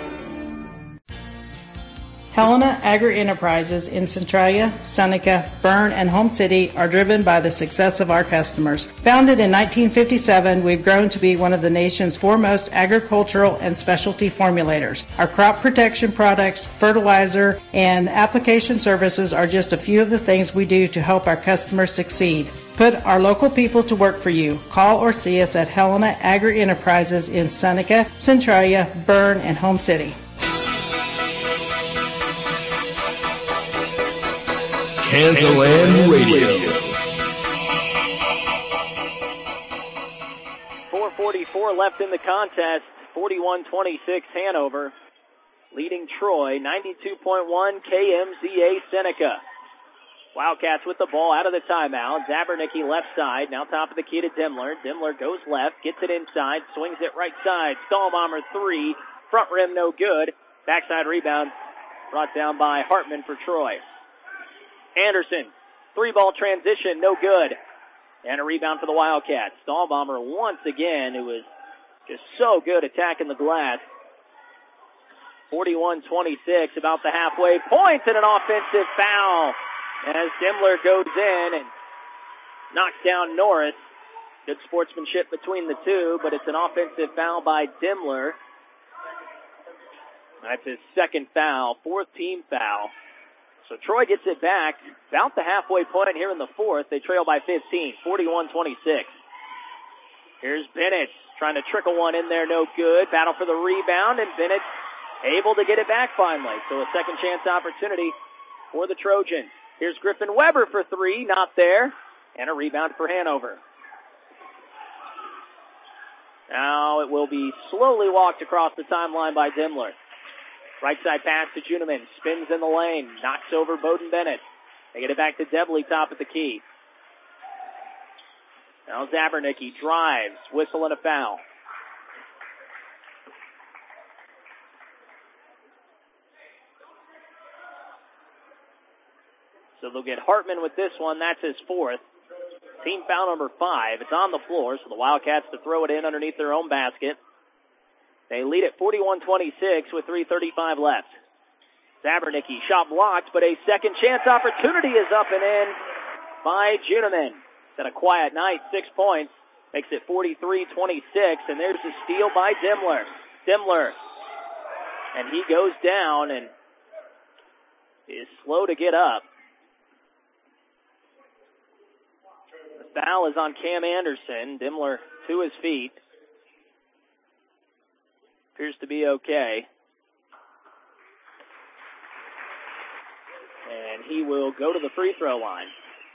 Helena Agri-Enterprises in Centralia, Seneca, Berne, and Home City are driven by the success of our customers. Founded in 1957, we've grown to be one of the nation's foremost agricultural and specialty formulators. Our crop protection products, fertilizer, and application services are just a few of the things we do to help our customers succeed. Put our local people to work for you. Call or see us at Helena Agri-Enterprises in Seneca, Centralia, Berne, and Home City. Kansas Radio. 4:44 left in the contest. 41-26 Hanover leading Troy. 92.1 KMZA Seneca. Wildcats with the ball out of the timeout. Zabernicki left side. Now top of the key to Demler. Demler goes left. Gets it inside. Swings it right side. Stahlbomber 3. Front rim no good. Backside rebound brought down by Hartman for Troy. Anderson, 3-ball transition, no good. And a rebound for the Wildcats. Stahlbomber once again, who was just so good attacking the glass. 41-26, about the halfway point, and an offensive foul as Demler goes in and knocks down Norris. Good sportsmanship between the two, but it's an offensive foul by Demler. That's his second foul, fourth team foul. So Troy gets it back about the halfway point here in the fourth. They trail by 15, 41-26. Here's Bennett trying to trickle one in there, no good. Battle for the rebound, and Bennett able to get it back finally. So a second chance opportunity for the Trojans. Here's Griffin Weber for 3, not there. And a rebound for Hanover. Now it will be slowly walked across the timeline by Demler. Right side pass to Juniman. Spins in the lane. Knocks over Bowden Bennett. They get it back to Debley, top of the key. Now Zabernicki drives. Whistle and a foul. So they'll get Hartman with this one. That's his fourth. Team foul number 5. It's on the floor, so the Wildcats to throw it in underneath their own basket. They lead at 41-26 with 3:35 left. Zabernicki, shot blocked, but a second chance opportunity is up and in by Juniman. It's had a quiet night, 6 points. Makes it 43-26, and there's a steal by Demler. Demler, and he goes down and is slow to get up. The foul is on Cam Anderson. Demler to his feet. Appears to be okay. And he will go to the free throw line.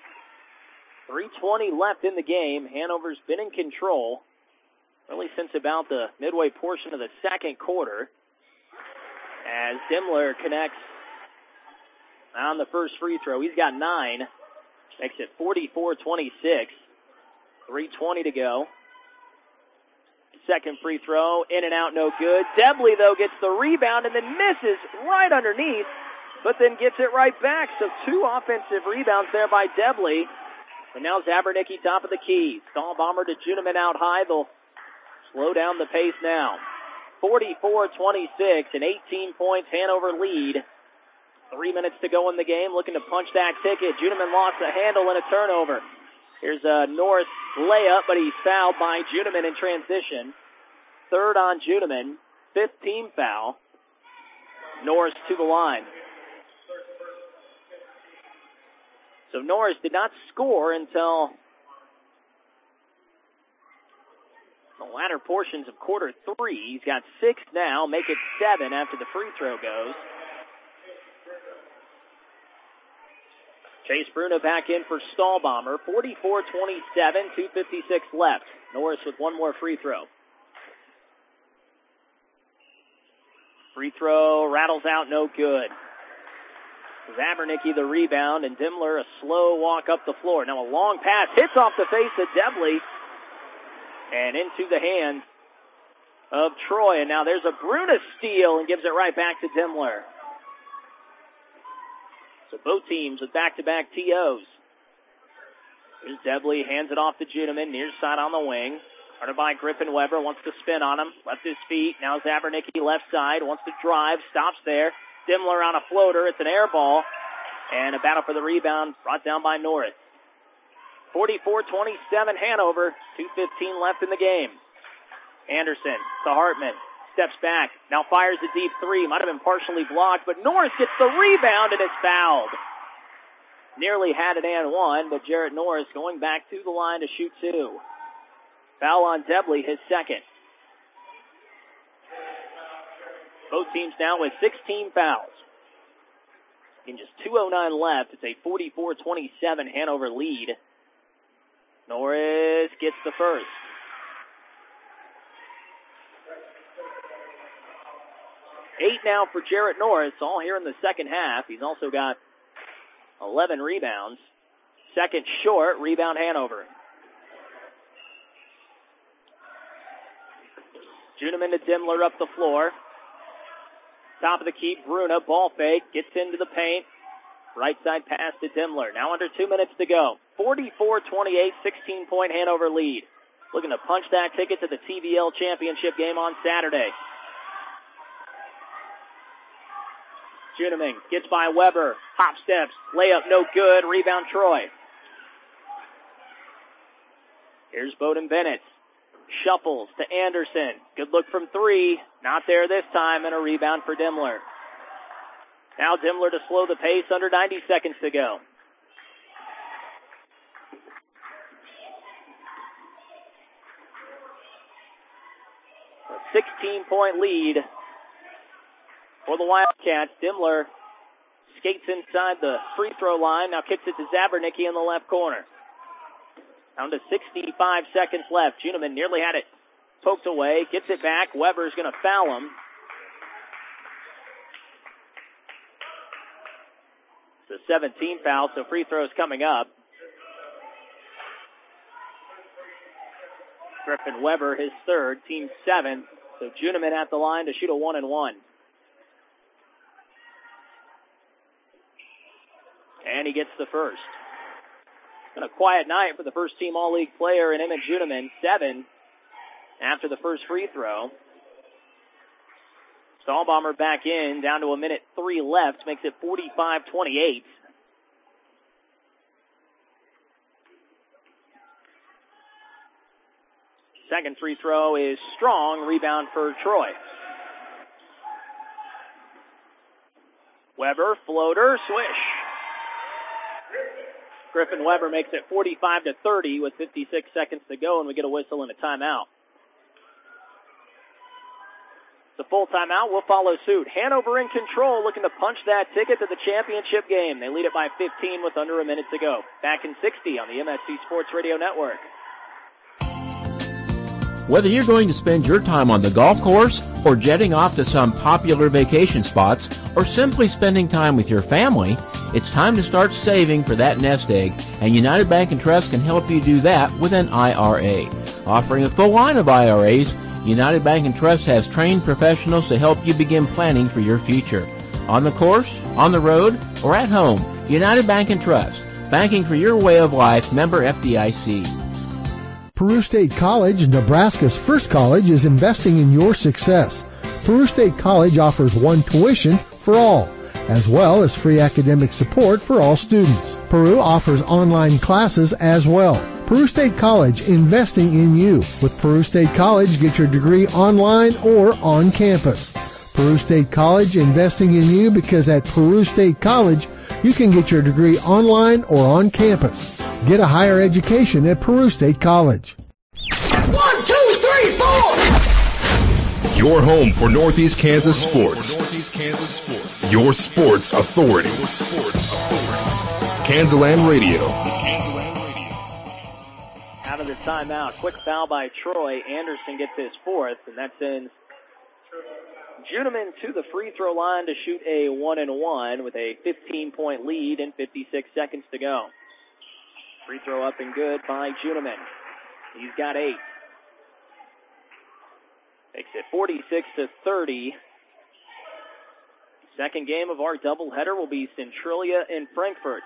3:20 left in the game. Hanover's been in control really since about the midway portion of the second quarter. As Demler connects on the first free throw. He's got 9. Makes it 44-26. 3:20 to go. Second free throw, in and out, no good. Debley, though, gets the rebound and then misses right underneath, but then gets it right back. So 2 offensive rebounds there by Debley. And now Zabernicki top of the key. Stahlbomber to Juniman out high. They'll slow down the pace now. 44-26, an 18 points Hanover lead. 3 minutes to go in the game, looking to punch that ticket. Juniman lost a handle and a turnover. Here's a Norris layup, but he's fouled by Juniman in transition. Third on Juniman, 5th team foul. Norris to the line. So Norris did not score until the latter portions of quarter 3. He's got 6 now, make it 7 after the free throw goes. Chase Bruna back in for Stahlbomber. 44-27, 2:56 left. Norris with one more free throw. Free throw rattles out, no good. Zabernicki the rebound, and Dimmler a slow walk up the floor. Now a long pass hits off the face of Debley and into the hands of Troy. And now there's a Bruna steal and gives it right back to Dimmler. So both teams with back-to-back TOs. Here's Debley, hands it off to Juneman, near side on the wing. Guarded by Griffin Weber, wants to spin on him, left his feet. Now Zabernicki left side, wants to drive, stops there. Dimmler on a floater, it's an air ball. And a battle for the rebound brought down by Norris. 44-27 Hanover, 2:15 left in the game. Anderson to Hartman. Steps back, now fires a deep three. Might have been partially blocked, but Norris gets the rebound and it's fouled. Nearly had it and one, but Jarrett Norris going back to the line to shoot two. Foul on Debley, his second. Both teams now with 16 fouls. In just 2:09 left, it's a 44-27 Hanover lead. Norris gets the first. 8 now for Jarrett Norris, all here in the second half. He's also got 11 rebounds. Second short, rebound Hanover. Juneman to Dimmler up the floor. Top of the key, Bruna, ball fake, gets into the paint. Right side pass to Dimmler. Now under 2 minutes to go. 44-28, 16-point Hanover lead. Looking to punch that ticket to the TVL championship game on Saturday. Juneman gets by Weber. Hop steps. Layup no good. Rebound Troy. Here's Bowden Bennett. Shuffles to Anderson. Good look from three. Not there this time, and a rebound for Dimmler. Now Dimmler to slow the pace, under 90 seconds to go. A 16-point lead for the Wildcats. Dimmler skates inside the free throw line. Now kicks it to Zabernicki in the left corner. Down to 65 seconds left. Juneman nearly had it poked away. Gets it back. Weber's going to foul him. It's a 17 foul, so free throws coming up. Griffin Weber, his third, team seventh. So Juneman at the line to shoot a 1-and-1. And he gets the first. Been a quiet night for the first team All-League player in Emmett Juneman. 7 after the first free throw. Stahlbomber back in, down to 1:03 left, makes it 45-28. Second free throw is strong, rebound for Troy. Weber, floater, swish. Griffin Weber makes it 45-30 with 56 seconds to go, and we get a whistle and a timeout. The full timeout will follow suit. Hanover in control, looking to punch that ticket to the championship game. They lead it by 15 with under a minute to go. Back in 60 on the MSC Sports Radio Network. Whether you're going to spend your time on the golf course or jetting off to some popular vacation spots or simply spending time with your family, it's time to start saving for that nest egg, and United Bank & Trust can help you do that with an IRA. Offering a full line of IRAs, United Bank & Trust has trained professionals to help you begin planning for your future. On the course, on the road, or at home, United Bank & Trust. Banking for your way of life, member FDIC. Peru State College, Nebraska's first college, is investing in your success. Peru State College offers one tuition for all, as well as free academic support for all students. Peru offers online classes as well. Peru State College, investing in you. With Peru State College, get your degree online or on campus. Peru State College, investing in you, because at Peru State College, you can get your degree online or on campus. Get a higher education at Peru State College. 1, 2, 3, 4! Your home for Northeast Kansas sports. Your sports authority. Kansas Radio. Out of the timeout, quick foul by Troy. Anderson gets his fourth, and that sends Juneman to the free throw line to shoot a 1-and-1 with a 15-point lead and 56 seconds to go. Free throw up and good by Juneman. He's got 8. Makes it 46-30. Second game of our doubleheader will be Centralia and Frankfort.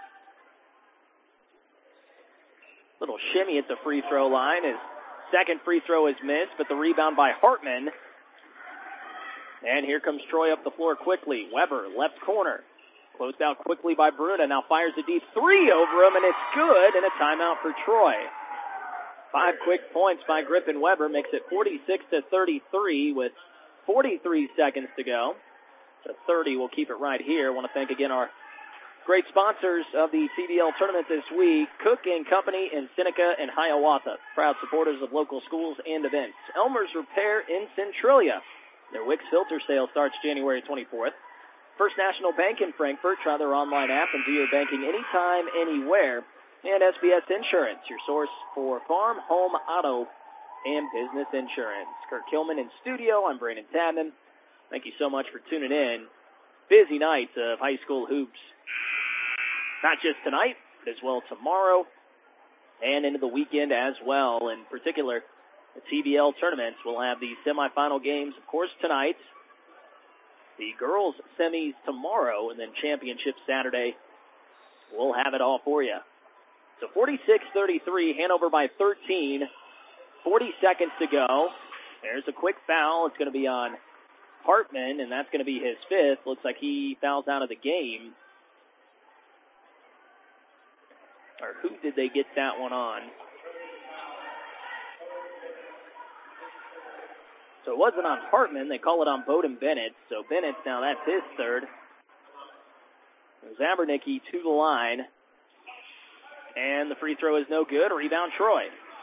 Little shimmy at the free throw line. His second free throw is missed, but the rebound by Hartman. And here comes Troy up the floor quickly. Weber, left corner. Closed out quickly by Bruna. Now fires a deep three over him, and it's good, and a timeout for Troy. 5 quick points by Griffin Weber makes it 46-33 with 43 seconds to go. So 30, we'll keep it right here. I want to thank again our great sponsors of the CBL tournament this week, Cook & Company in Seneca and Hiawatha, proud supporters of local schools and events. Elmer's Repair in Centralia. Their Wix filter sale starts January 24th. First National Bank in Frankfort. Try their online app and do your banking anytime, anywhere. And SBS Insurance, your source for farm, home, auto, and business insurance. Kirk Hillman in studio. I'm Brandon Tabman. Thank you so much for tuning in. Busy nights of high school hoops. Not just tonight, but as well tomorrow and into the weekend as well. In particular, the TBL tournaments will have the semifinal games, of course, tonight. The girls' semis tomorrow, and then championship Saturday. We'll have it all for you. So 46-33, Hanover by 13. 40 seconds to go. There's a quick foul. It's going to be on Hartman, and that's going to be his 5th. Looks like he fouls out of the game. Or who did they get that one on? So it wasn't on Hartman. They call it on Bowden Bennett. So Bennett, now that's his 3rd. Zabernicki to the line. And the free throw is no good. Rebound Troy.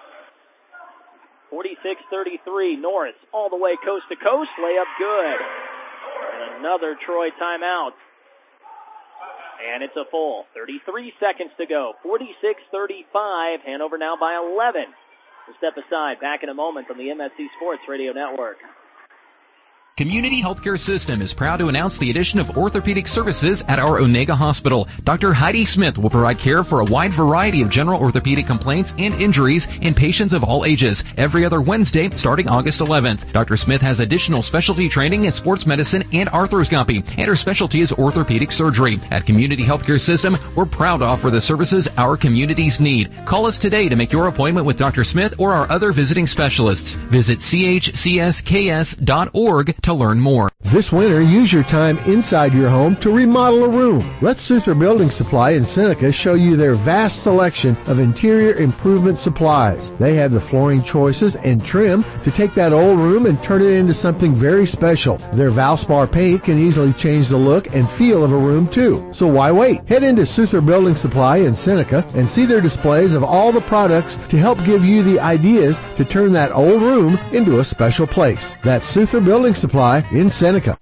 46-33, Norris all the way coast to coast. Layup good. And another Troy timeout. And it's a full. 33 seconds to go. 46-35. Hanover now by 11. We'll step aside. Back in a moment on the MSC Sports Radio Network. Community Healthcare System is proud to announce the addition of orthopedic services at our Onega Hospital. Dr. Heidi Smith will provide care for a wide variety of general orthopedic complaints and injuries in patients of all ages every other Wednesday starting August 11th. Dr. Smith has additional specialty training in sports medicine and arthroscopy, and her specialty is orthopedic surgery. At Community Healthcare System, we're proud to offer the services our communities need. Call us today to make your appointment with Dr. Smith or our other visiting specialists. Visit chcsks.org to learn more. This winter, use your time inside your home to remodel a room. Let Suther Building Supply in Seneca show you their vast selection of interior improvement supplies. They have the flooring choices and trim to take that old room and turn it into something very special. Their Valspar paint can easily change the look and feel of a room too. So why wait? Head into Suther Building Supply in Seneca and see their displays of all the products to help give you the ideas to turn that old room into a special place. That's Suther Building Supply in Seneca.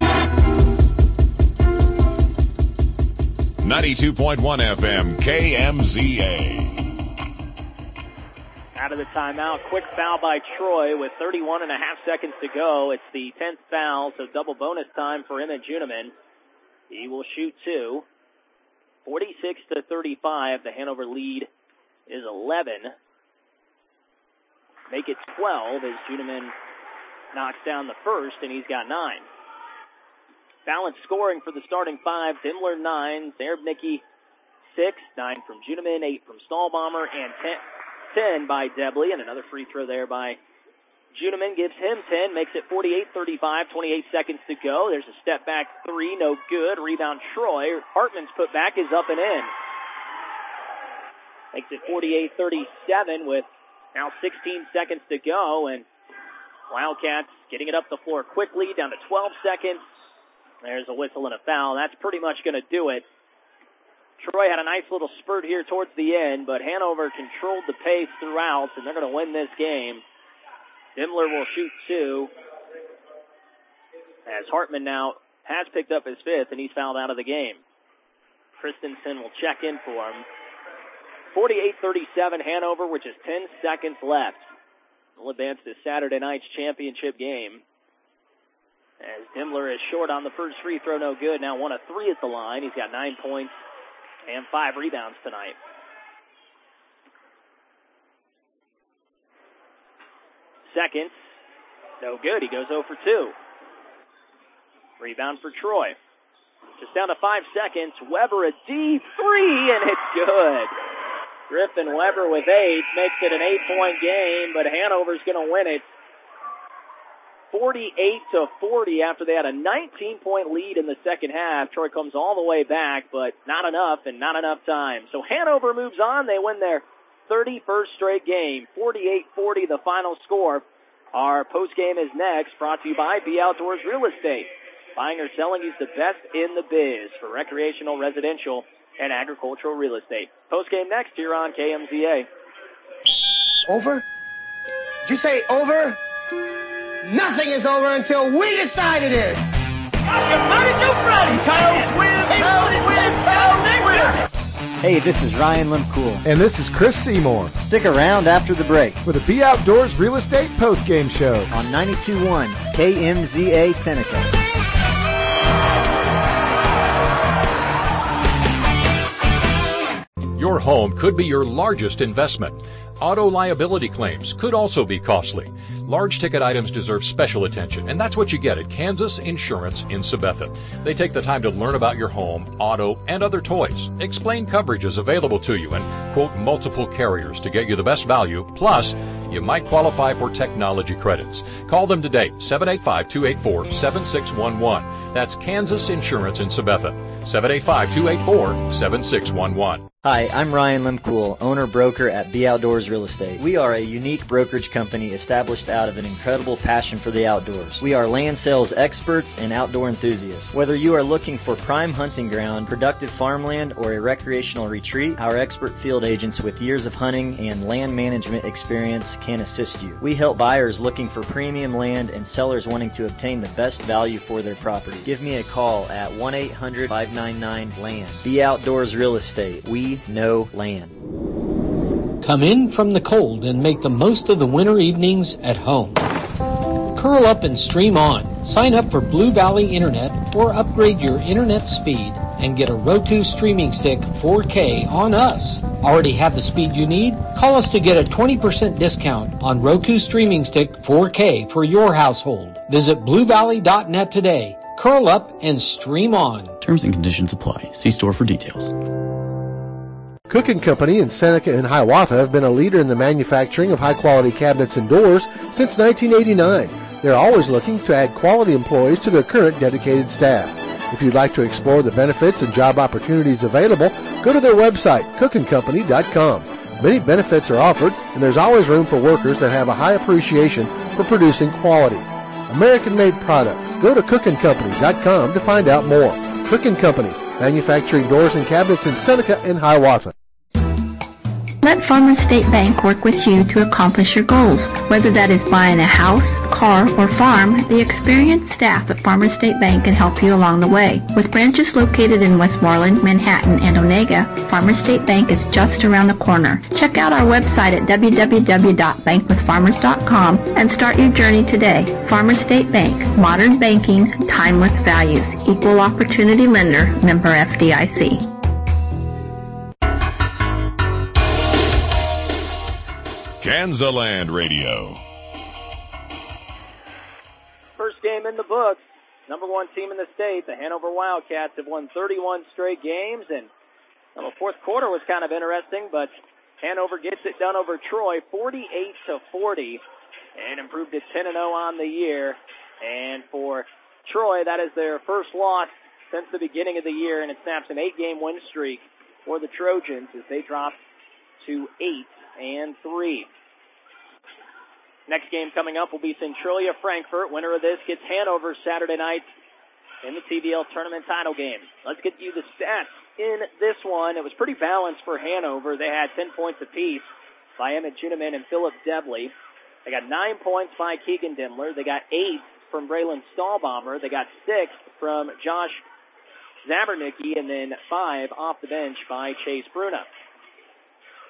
92.1 FM, KMZA. Out of the timeout, quick foul by Troy with 31 and a half seconds to go. It's the 10th foul, so double bonus time for Emmett Juneman. He will shoot 2. 46-35, the Hanover lead is 11. Make it 12 as Juneman knocks down the first, and he's got 9. Balanced scoring for the starting 5. Dimmler 9, Zarebnicki 6, 9 from Juneman, 8 from Stahlbomber, and 10 by Debley, and another free throw there by Juneman gives him 10, makes it 48-35, 28 seconds to go. There's a step back 3, no good. Rebound Troy. Hartman's put back is up and in. Makes it 48-37 with now 16 seconds to go, and Wildcats getting it up the floor quickly, down to 12 seconds. There's a whistle and a foul. That's pretty much going to do it. Troy had a nice little spurt here towards the end, but Hanover controlled the pace throughout, and they're going to win this game. Dimmler will shoot 2, as Hartman now has picked up his 5th, and he's fouled out of the game. Christensen will check in for him. 48-37 Hanover with just 10 seconds left. We'll advance to Saturday night's championship game. As Dimmler is short on the first free throw, no good. Now 1 of 3 at the line. He's got 9 points and 5 rebounds tonight. Seconds, no good. He goes 0 for 2. Rebound for Troy. Just down to 5 seconds. Weber a deep 3, and it's good. Griffin Weber with 8 makes it an 8-point game, but Hanover's going to win it 48-40 after they had a 19-point lead in the second half. Troy comes all the way back, but not enough and not enough time. So Hanover moves on. They win their 31st straight game. 48-40 the final score. Our postgame is next, brought to you by B Outdoors Real Estate. Buying or selling is the best in the biz for recreational, residential, and agricultural real estate. Postgame next here on KMZA. Over? Did you say over? Nothing is over until we decide it is. Hey, this is Ryan Limcool. And this is Chris Seymour. Stick around after the break for the B Outdoors Real Estate Postgame Show on 92.1 KMZA Seneca. Your home could be your largest investment. Auto liability claims could also be costly. Large ticket items deserve special attention, and that's what you get at Kansas Insurance in Sabetha. They take the time to learn about your home, auto, and other toys, explain coverages available to you, and quote multiple carriers to get you the best value. Plus, you might qualify for technology credits. Call them today, 785-284-7611. That's Kansas Insurance in Sabetha, 785-284-7611. Hi, I'm Ryan Limcool, owner-broker at B Outdoors Real Estate. We are a unique brokerage company established out of an incredible passion for the outdoors. We are land sales experts and outdoor enthusiasts. Whether you are looking for prime hunting ground, productive farmland, or a recreational retreat, our expert field agents with years of hunting and land management experience can assist you. We help buyers looking for premium land and sellers wanting to obtain the best value for their property. Give me a call at 1-800-599-LAND. B Outdoors Real Estate. We know land. Come in from the cold and make the most of the winter evenings at home. Curl up and stream on. Sign up for Blue Valley Internet or upgrade your internet speed and get a Roku streaming stick 4K on us. Already have the speed you need? Call us to get a 20% discount on Roku streaming stick 4K for your household. Visit bluevalley.net today. Curl up and stream on. Terms and conditions apply. See store for details. Cook & Company in Seneca and Hiawatha have been a leader in the manufacturing of high-quality cabinets and doors since 1989. They're always looking to add quality employees to their current dedicated staff. If you'd like to explore the benefits and job opportunities available, go to their website, cookandcompany.com. Many benefits are offered, and there's always room for workers that have a high appreciation for producing quality. American-made products. Go to cookandcompany.com to find out more. Cook & Company, manufacturing doors and cabinets in Seneca and Hiawatha. Let Farmers State Bank work with you to accomplish your goals. Whether that is buying a house, car, or farm, the experienced staff at Farmers State Bank can help you along the way. With branches located in Westmoreland, Manhattan, and Onega, Farmers State Bank is just around the corner. Check out our website at www.bankwithfarmers.com and start your journey today. Farmers State Bank, modern banking, timeless values, equal opportunity lender, member FDIC. Kansaland Radio. First game in the books. Number one team in the state, the Hanover Wildcats, have won 31 straight games, and the fourth quarter was kind of interesting, but Hanover gets it done over Troy 48-40 and improved to 10-0 on the year. And for Troy, that is their first loss since the beginning of the year, and it snaps an 8-game win streak for the Trojans as they drop to 8-3. Next game coming up will be Centralia Frankfort. Winner of this gets Hanover Saturday night in the TVL tournament title game. Let's get you the stats in this one. It was pretty balanced for Hanover. They had 10 points apiece by Emmett Juniman and Philip Devley. They got 9 points by Keegan Dimmler. They got 8 from Braylon Stahlbomber. They got 6 from Josh Zabernicki, and then 5 off the bench by Chase Bruna.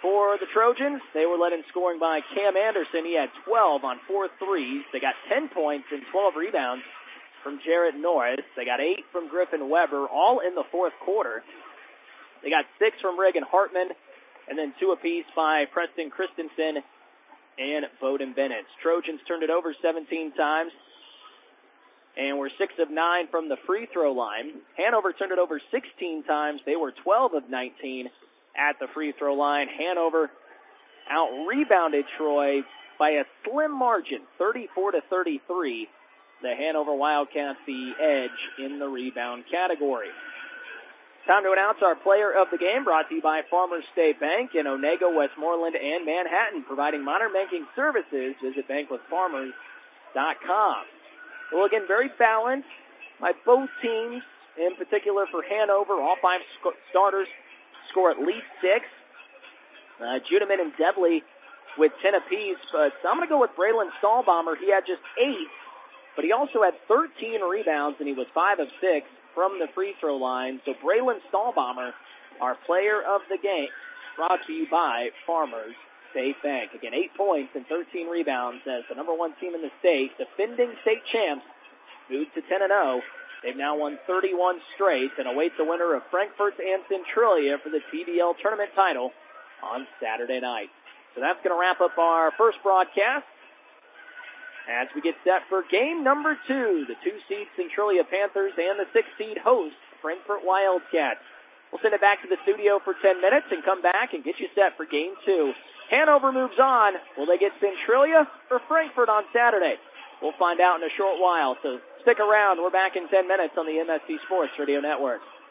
For the Trojans, they were led in scoring by Cam Anderson. He had 12 on 4 threes. They got 10 points and 12 rebounds from Jarrett Norris. They got 8 from Griffin Weber, all in the fourth quarter. They got 6 from Reagan Hartman, and then 2 apiece by Preston Christensen and Bowden Bennett. Trojans turned it over 17 times and were 6 of 9 from the free throw line. Hanover turned it over 16 times. They were 12 of 19 at the free throw line. Hanover out-rebounded Troy by a slim margin, 34-33. The Hanover Wildcats the edge in the rebound category. Time to announce our player of the game, brought to you by Farmers State Bank in Onaga, Westmoreland, and Manhattan, providing modern banking services. Visit bankwithfarmers.com. Well, again, very balanced by both teams. In particular for Hanover, all 5 starters score at least 6. Judeman and Debley with 10 apiece, but I'm going to go with Braylon Stahlbomber. He had just 8, but he also had 13 rebounds, and he was 5 of 6 from the free throw line. So Braylon Stahlbomber, our player of the game, brought to you by Farmers State Bank. Again, 8 points and 13 rebounds as the number 1 team in the state, defending state champs, moved to 10-0. They've now won 31 straight and await the winner of Frankfort and Centralia for the TBL tournament title on Saturday night. So that's going to wrap up our first broadcast as we get set for game number 2, the 2-seed Centralia Panthers and the 6-seed host Frankfort Wildcats. We'll send it back to the studio for 10 minutes and come back and get you set for game 2. Hanover moves on. Will they get Centralia or Frankfort on Saturday? We'll find out in a short while, so stick around. We're back in 10 minutes on the MSC Sports Radio Network.